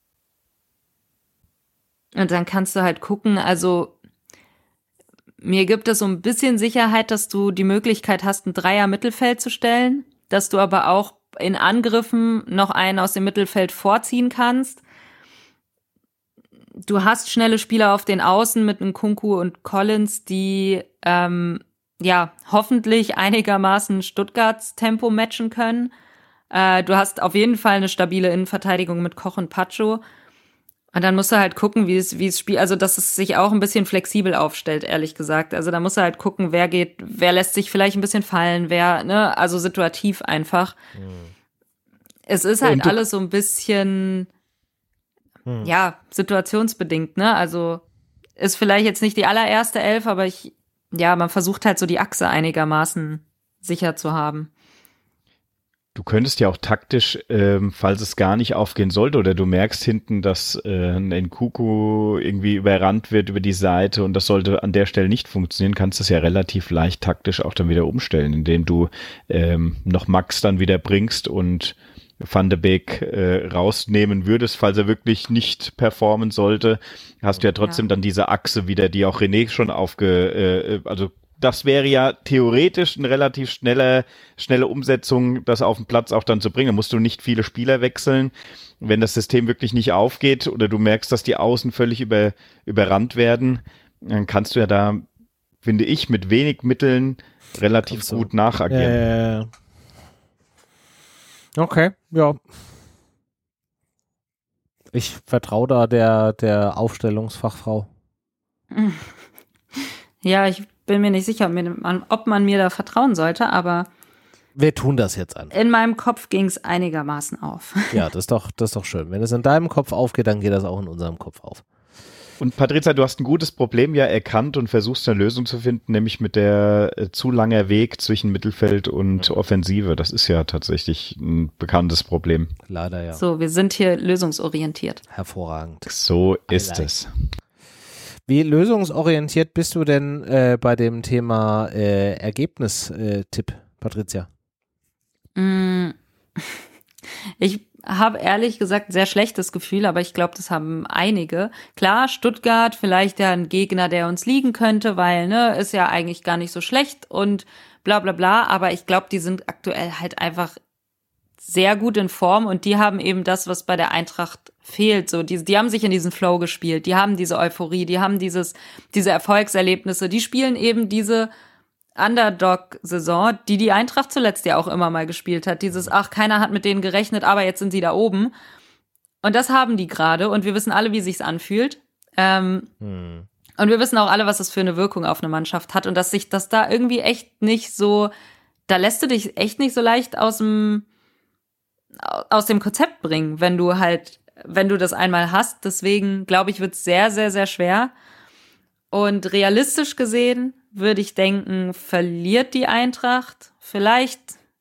Und dann kannst du halt gucken, also mir gibt es so ein bisschen Sicherheit, dass du die Möglichkeit hast, ein Dreier-Mittelfeld zu stellen, dass du aber auch in Angriffen noch einen aus dem Mittelfeld vorziehen kannst. Du hast schnelle Spieler auf den Außen mit Nkunku und Collins, die hoffentlich einigermaßen Stuttgarts Tempo matchen können. Du hast auf jeden Fall eine stabile Innenverteidigung mit Koch und Pacho. Und dann musst du halt gucken, wie es spielt, also dass es sich auch ein bisschen flexibel aufstellt, ehrlich gesagt. Also da musst du halt gucken, wer lässt sich vielleicht ein bisschen fallen, also situativ einfach. Es ist halt alles so ein bisschen, situationsbedingt, ne? Also ist vielleicht jetzt nicht die allererste Elf, aber man versucht halt so die Achse einigermaßen sicher zu haben. Du könntest ja auch taktisch, falls es gar nicht aufgehen sollte oder du merkst hinten, dass ein Nkunku irgendwie überrannt wird über die Seite und das sollte an der Stelle nicht funktionieren, kannst du es ja relativ leicht taktisch auch dann wieder umstellen, indem du noch Max dann wieder bringst und Van de Beek rausnehmen würdest, falls er wirklich nicht performen sollte, hast du ja trotzdem dann diese Achse wieder, die auch René schon also das wäre ja theoretisch eine relativ schnelle Umsetzung, das auf den Platz auch dann zu bringen. Da musst du nicht viele Spieler wechseln. Wenn das System wirklich nicht aufgeht oder du merkst, dass die Außen völlig überrannt werden, dann kannst du ja da, finde ich, mit wenig Mitteln relativ gut nachagieren. Okay, ja. Ich vertraue da der Aufstellungsfachfrau. Ja, ich bin mir nicht sicher, ob man mir da vertrauen sollte, aber wir tun das jetzt an. In meinem Kopf ging es einigermaßen auf. Ja, das ist doch schön. Wenn es in deinem Kopf aufgeht, dann geht das auch in unserem Kopf auf. Und Patrizia, du hast ein gutes Problem ja erkannt und versuchst eine Lösung zu finden, nämlich mit der zu langer Weg zwischen Mittelfeld und Offensive. Das ist ja tatsächlich ein bekanntes Problem. Leider ja. So, wir sind hier lösungsorientiert. Hervorragend. So ist es. Wie lösungsorientiert bist du denn bei dem Thema Ergebnistipp, Patrizia? Ich habe ehrlich gesagt sehr schlechtes Gefühl, aber ich glaube, das haben einige. Klar, Stuttgart, vielleicht ja ein Gegner, der uns liegen könnte, weil, ist ja eigentlich gar nicht so schlecht und bla bla bla, aber ich glaube, die sind aktuell halt einfach sehr gut in Form und die haben eben das, was bei der Eintracht fehlt. So, die haben sich in diesen Flow gespielt, die haben diese Euphorie, die haben diese Erfolgserlebnisse, die spielen eben diese Underdog-Saison, die Eintracht zuletzt ja auch immer mal gespielt hat. Dieses, keiner hat mit denen gerechnet, aber jetzt sind sie da oben. Und das haben die gerade und wir wissen alle, wie sich's anfühlt. Und wir wissen auch alle, was das für eine Wirkung auf eine Mannschaft hat und dass sich das da irgendwie echt nicht so, da lässt du dich echt nicht so leicht aus dem Konzept bringen, wenn du das einmal hast. Deswegen, glaube ich, wird's sehr, sehr, sehr schwer. Und realistisch gesehen würde ich denken, verliert die Eintracht vielleicht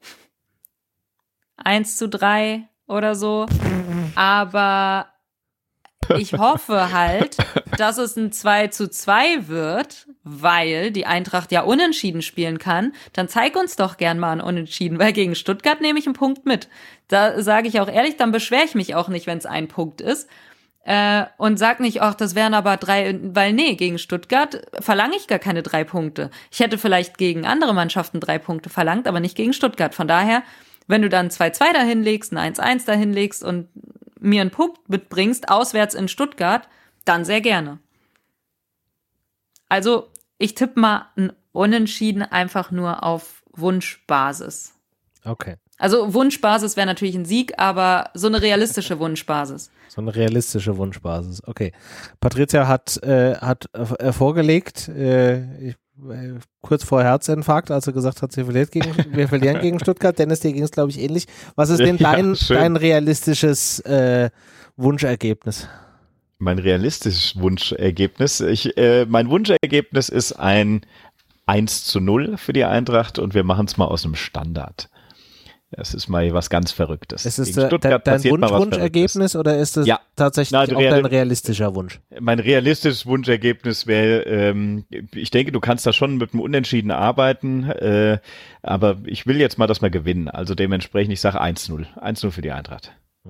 1:3 oder so. Aber ich hoffe halt, dass es ein 2:2 wird, weil die Eintracht ja unentschieden spielen kann. Dann zeig uns doch gern mal ein Unentschieden, weil gegen Stuttgart nehme ich einen Punkt mit. Da sage ich auch ehrlich, dann beschwere ich mich auch nicht, wenn es ein Punkt ist. Und sag nicht, das wären aber 3, weil gegen Stuttgart verlange ich gar keine 3 Punkte. Ich hätte vielleicht gegen andere Mannschaften 3 Punkte verlangt, aber nicht gegen Stuttgart. Von daher, wenn du dann 2:2 dahinlegst, ein 1:1 dahinlegst und mir einen Punkt mitbringst, auswärts in Stuttgart, dann sehr gerne. Also, ich tippe mal ein Unentschieden einfach nur auf Wunschbasis. Okay. Also Wunschbasis wäre natürlich ein Sieg, aber so eine realistische Wunschbasis. So eine realistische Wunschbasis, okay. Patrizia hat vorgelegt, kurz vor Herzinfarkt, als er gesagt hat, wir verlieren gegen Stuttgart. Dennis, dir ging es, glaube ich, ähnlich. Was ist denn dein realistisches Wunschergebnis? Mein realistisches Wunschergebnis? Mein Wunschergebnis ist ein 1:0 für die Eintracht und wir machen es mal aus einem Standard. Das ist mal was ganz Verrücktes. Ist es dein Wunschergebnis oder ist es tatsächlich auch dein realistischer Wunsch? Mein realistisches Wunschergebnis wäre, ich denke, du kannst da schon mit einem Unentschieden arbeiten, aber ich will jetzt mal, dass wir gewinnen. Also dementsprechend, ich sage 1:0. 1:0 für die Eintracht.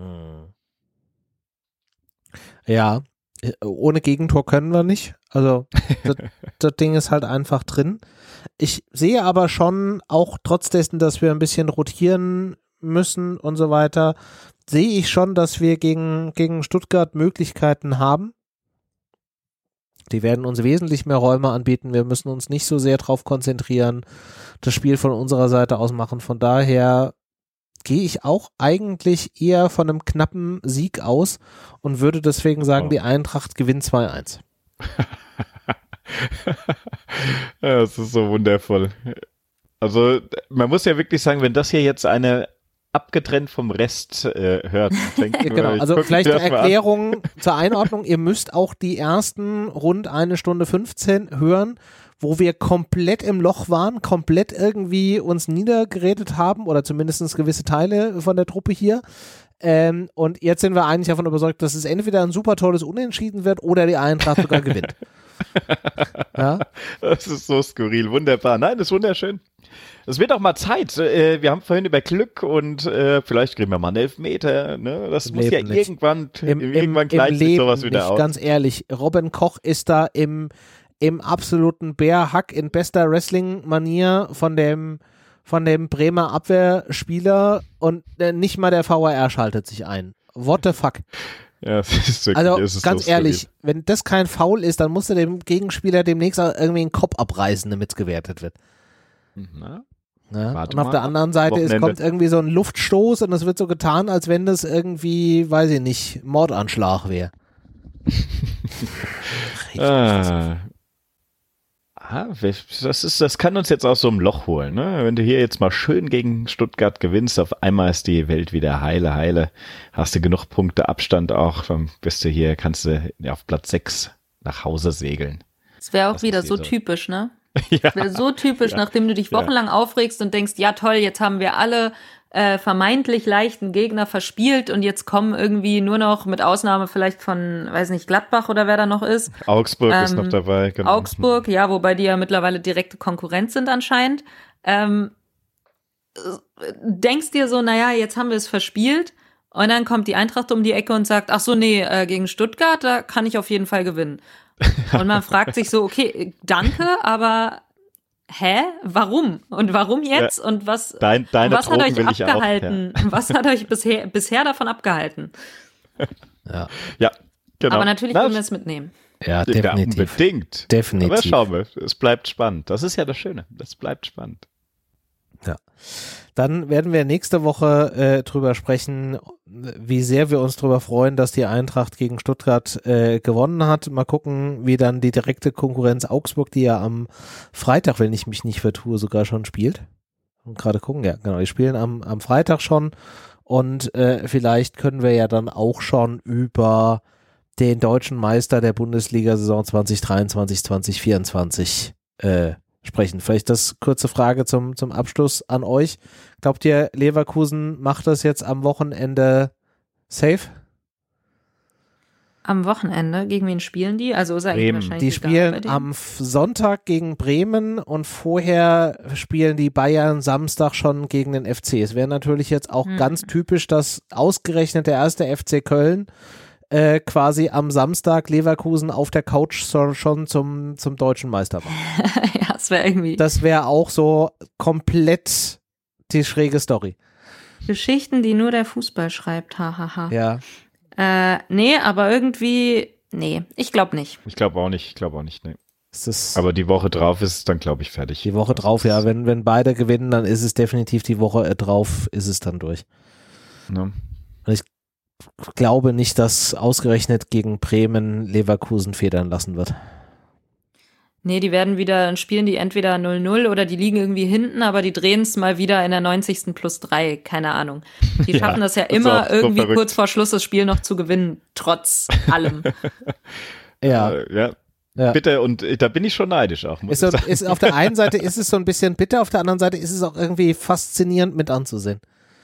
Ja, ohne Gegentor können wir nicht. Also das Ding ist halt einfach drin. Ich sehe aber schon, auch trotz dessen, dass wir ein bisschen rotieren müssen und so weiter, sehe ich schon, dass wir gegen Stuttgart Möglichkeiten haben. Die werden uns wesentlich mehr Räume anbieten. Wir müssen uns nicht so sehr darauf konzentrieren, das Spiel von unserer Seite aus machen. Von daher gehe ich auch eigentlich eher von einem knappen Sieg aus und würde deswegen sagen, die Eintracht gewinnt 2:1. Ja, das ist so wundervoll. Also man muss ja wirklich sagen, wenn das hier jetzt eine abgetrennt vom Rest hört. Genau, also vielleicht eine Erklärung zur Einordnung. Ihr müsst auch die ersten rund 1:15 hören, wo wir komplett im Loch waren, komplett irgendwie uns niedergeredet haben oder zumindest gewisse Teile von der Truppe hier. Und jetzt sind wir eigentlich davon überzeugt, dass es entweder ein super tolles Unentschieden wird oder die Eintracht sogar gewinnt. Ja? Das ist so skurril, wunderbar. Nein, das ist wunderschön. Es wird auch mal Zeit. Wir haben vorhin über Glück und vielleicht kriegen wir mal einen Elfmeter. Ne? Das muss ja irgendwann gleicht sich sowas wieder aus. Ganz ehrlich, Robin Koch ist da im absoluten Bärhack in bester Wrestling-Manier von dem Bremer Abwehrspieler und nicht mal der VAR schaltet sich ein. What the fuck? Ja, das ist wirklich, also ganz ehrlich, wenn das kein Foul ist, dann musst du dem Gegenspieler demnächst irgendwie einen Kopf abreißen, damit es gewertet wird. Na? Und auf der anderen Seite kommt irgendwie so ein Luftstoß und es wird so getan, als wenn das irgendwie, weiß ich nicht, Mordanschlag wäre. Das kann uns jetzt aus so einem Loch holen. Ne? Wenn du hier jetzt mal schön gegen Stuttgart gewinnst, auf einmal ist die Welt wieder heile. Hast du genug Punkte Abstand auch, dann kannst du auf Platz 6 nach Hause segeln. Das wäre auch wieder so typisch, ne? Ja. Das wäre so typisch, nachdem du dich wochenlang aufregst und denkst, ja toll, jetzt haben wir alle vermeintlich leichten Gegner verspielt und jetzt kommen irgendwie nur noch, mit Ausnahme vielleicht von, weiß nicht, Gladbach oder wer da noch ist. Augsburg ist noch dabei. Genau. Augsburg, ja, wobei die ja mittlerweile direkte Konkurrenz sind anscheinend. Denkst dir so, naja, jetzt haben wir es verspielt und dann kommt die Eintracht um die Ecke und sagt, ach so, nee, gegen Stuttgart, da kann ich auf jeden Fall gewinnen. Und man fragt sich so, okay, danke, aber warum? Und warum jetzt? Ja, und was hat euch abgehalten? Auch, ja. Was hat euch bisher davon abgehalten? Ja, genau. Aber natürlich können wir es mitnehmen. Ja, definitiv. Ja, unbedingt. Definitiv. Aber schauen wir, es bleibt spannend. Das ist ja das Schöne. Es bleibt spannend. Ja. Dann werden wir nächste Woche drüber sprechen, wie sehr wir uns darüber freuen, dass die Eintracht gegen Stuttgart gewonnen hat. Mal gucken, wie dann die direkte Konkurrenz Augsburg, die ja am Freitag, wenn ich mich nicht vertue, sogar schon spielt. Und gerade gucken, ja genau, die spielen am Freitag schon und vielleicht können wir ja dann auch schon über den deutschen Meister der Bundesliga-Saison 2023/2024 sprechen. Vielleicht das kurze Frage zum Abschluss an euch. Glaubt ihr, Leverkusen macht das jetzt am Wochenende safe? Am Wochenende? Gegen wen spielen die? Also ist eigentlich wahrscheinlich die spielen am Sonntag gegen Bremen und vorher spielen die Bayern Samstag schon gegen den FC. Es wäre natürlich jetzt auch ganz typisch, dass ausgerechnet der erste FC Köln quasi am Samstag Leverkusen auf der Couch schon zum deutschen Meister war. Ja, das wäre irgendwie. Das wäre auch so komplett die schräge Story. Geschichten, die nur der Fußball schreibt, hahaha. Ja. Nee, aber irgendwie, ich glaube nicht. Ich glaube auch nicht, nee. Aber die Woche drauf ist es dann, glaube ich, fertig. Die Woche drauf, ja. Wenn beide gewinnen, dann ist es definitiv die Woche drauf, ist es dann durch. Ja. Und ich glaube nicht, dass ausgerechnet gegen Bremen Leverkusen federn lassen wird. Nee, dann spielen die entweder 0-0 oder die liegen irgendwie hinten, aber die drehen es mal wieder in der 90. +3, keine Ahnung. Die schaffen das ja immer irgendwie so kurz vor Schluss das Spiel noch zu gewinnen, trotz allem. Ja. Bitte, und da bin ich schon neidisch auch. Ist auf der einen Seite ist es so ein bisschen bitter, auf der anderen Seite ist es auch irgendwie faszinierend mit anzusehen.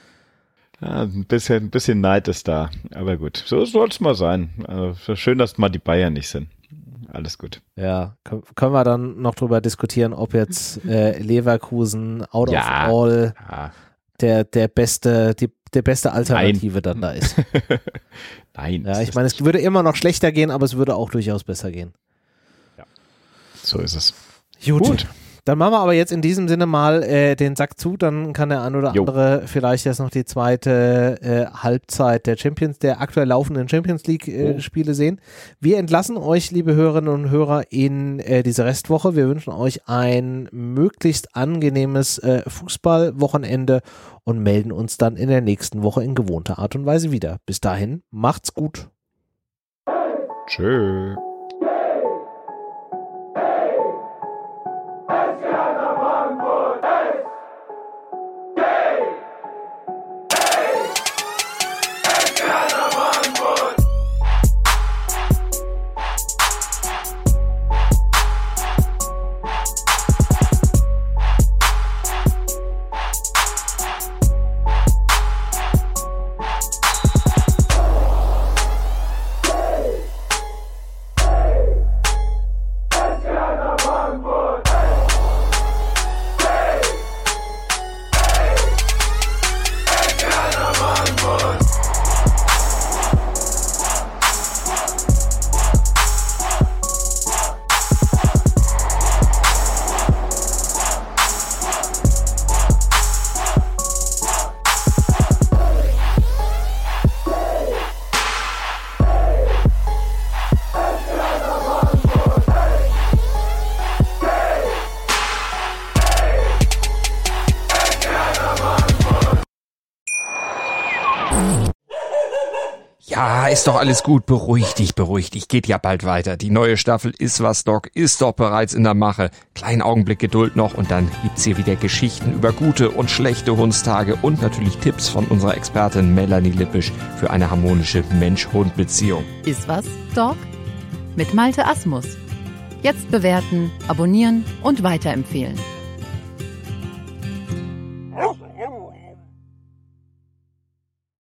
Ja, ein bisschen Neid ist da, aber gut, so soll es mal sein. Also schön, dass mal die Bayern nicht sind. Alles gut. Ja, können wir dann noch drüber diskutieren, ob jetzt Leverkusen out of all der beste Alternative dann da ist. Nein. Ja, ich meine, es würde immer noch schlechter gehen, aber es würde auch durchaus besser gehen. Ja, so ist es. Gut. Dann machen wir aber jetzt in diesem Sinne mal den Sack zu, dann kann der ein oder andere vielleicht jetzt noch die zweite Halbzeit der aktuell laufenden Champions League Spiele sehen. Wir entlassen euch, liebe Hörerinnen und Hörer, in diese Restwoche. Wir wünschen euch ein möglichst angenehmes Fußballwochenende und melden uns dann in der nächsten Woche in gewohnter Art und Weise wieder. Bis dahin, macht's gut. Tschö. Ja, ist doch alles gut. Beruhig dich. Geht ja bald weiter. Die neue Staffel Iswas Dog ist doch bereits in der Mache. Kleinen Augenblick Geduld noch und dann gibt's hier wieder Geschichten über gute und schlechte Hundstage und natürlich Tipps von unserer Expertin Melanie Lippisch für eine harmonische Mensch-Hund-Beziehung. Iswas Dog? Mit Malte Asmus. Jetzt bewerten, abonnieren und weiterempfehlen.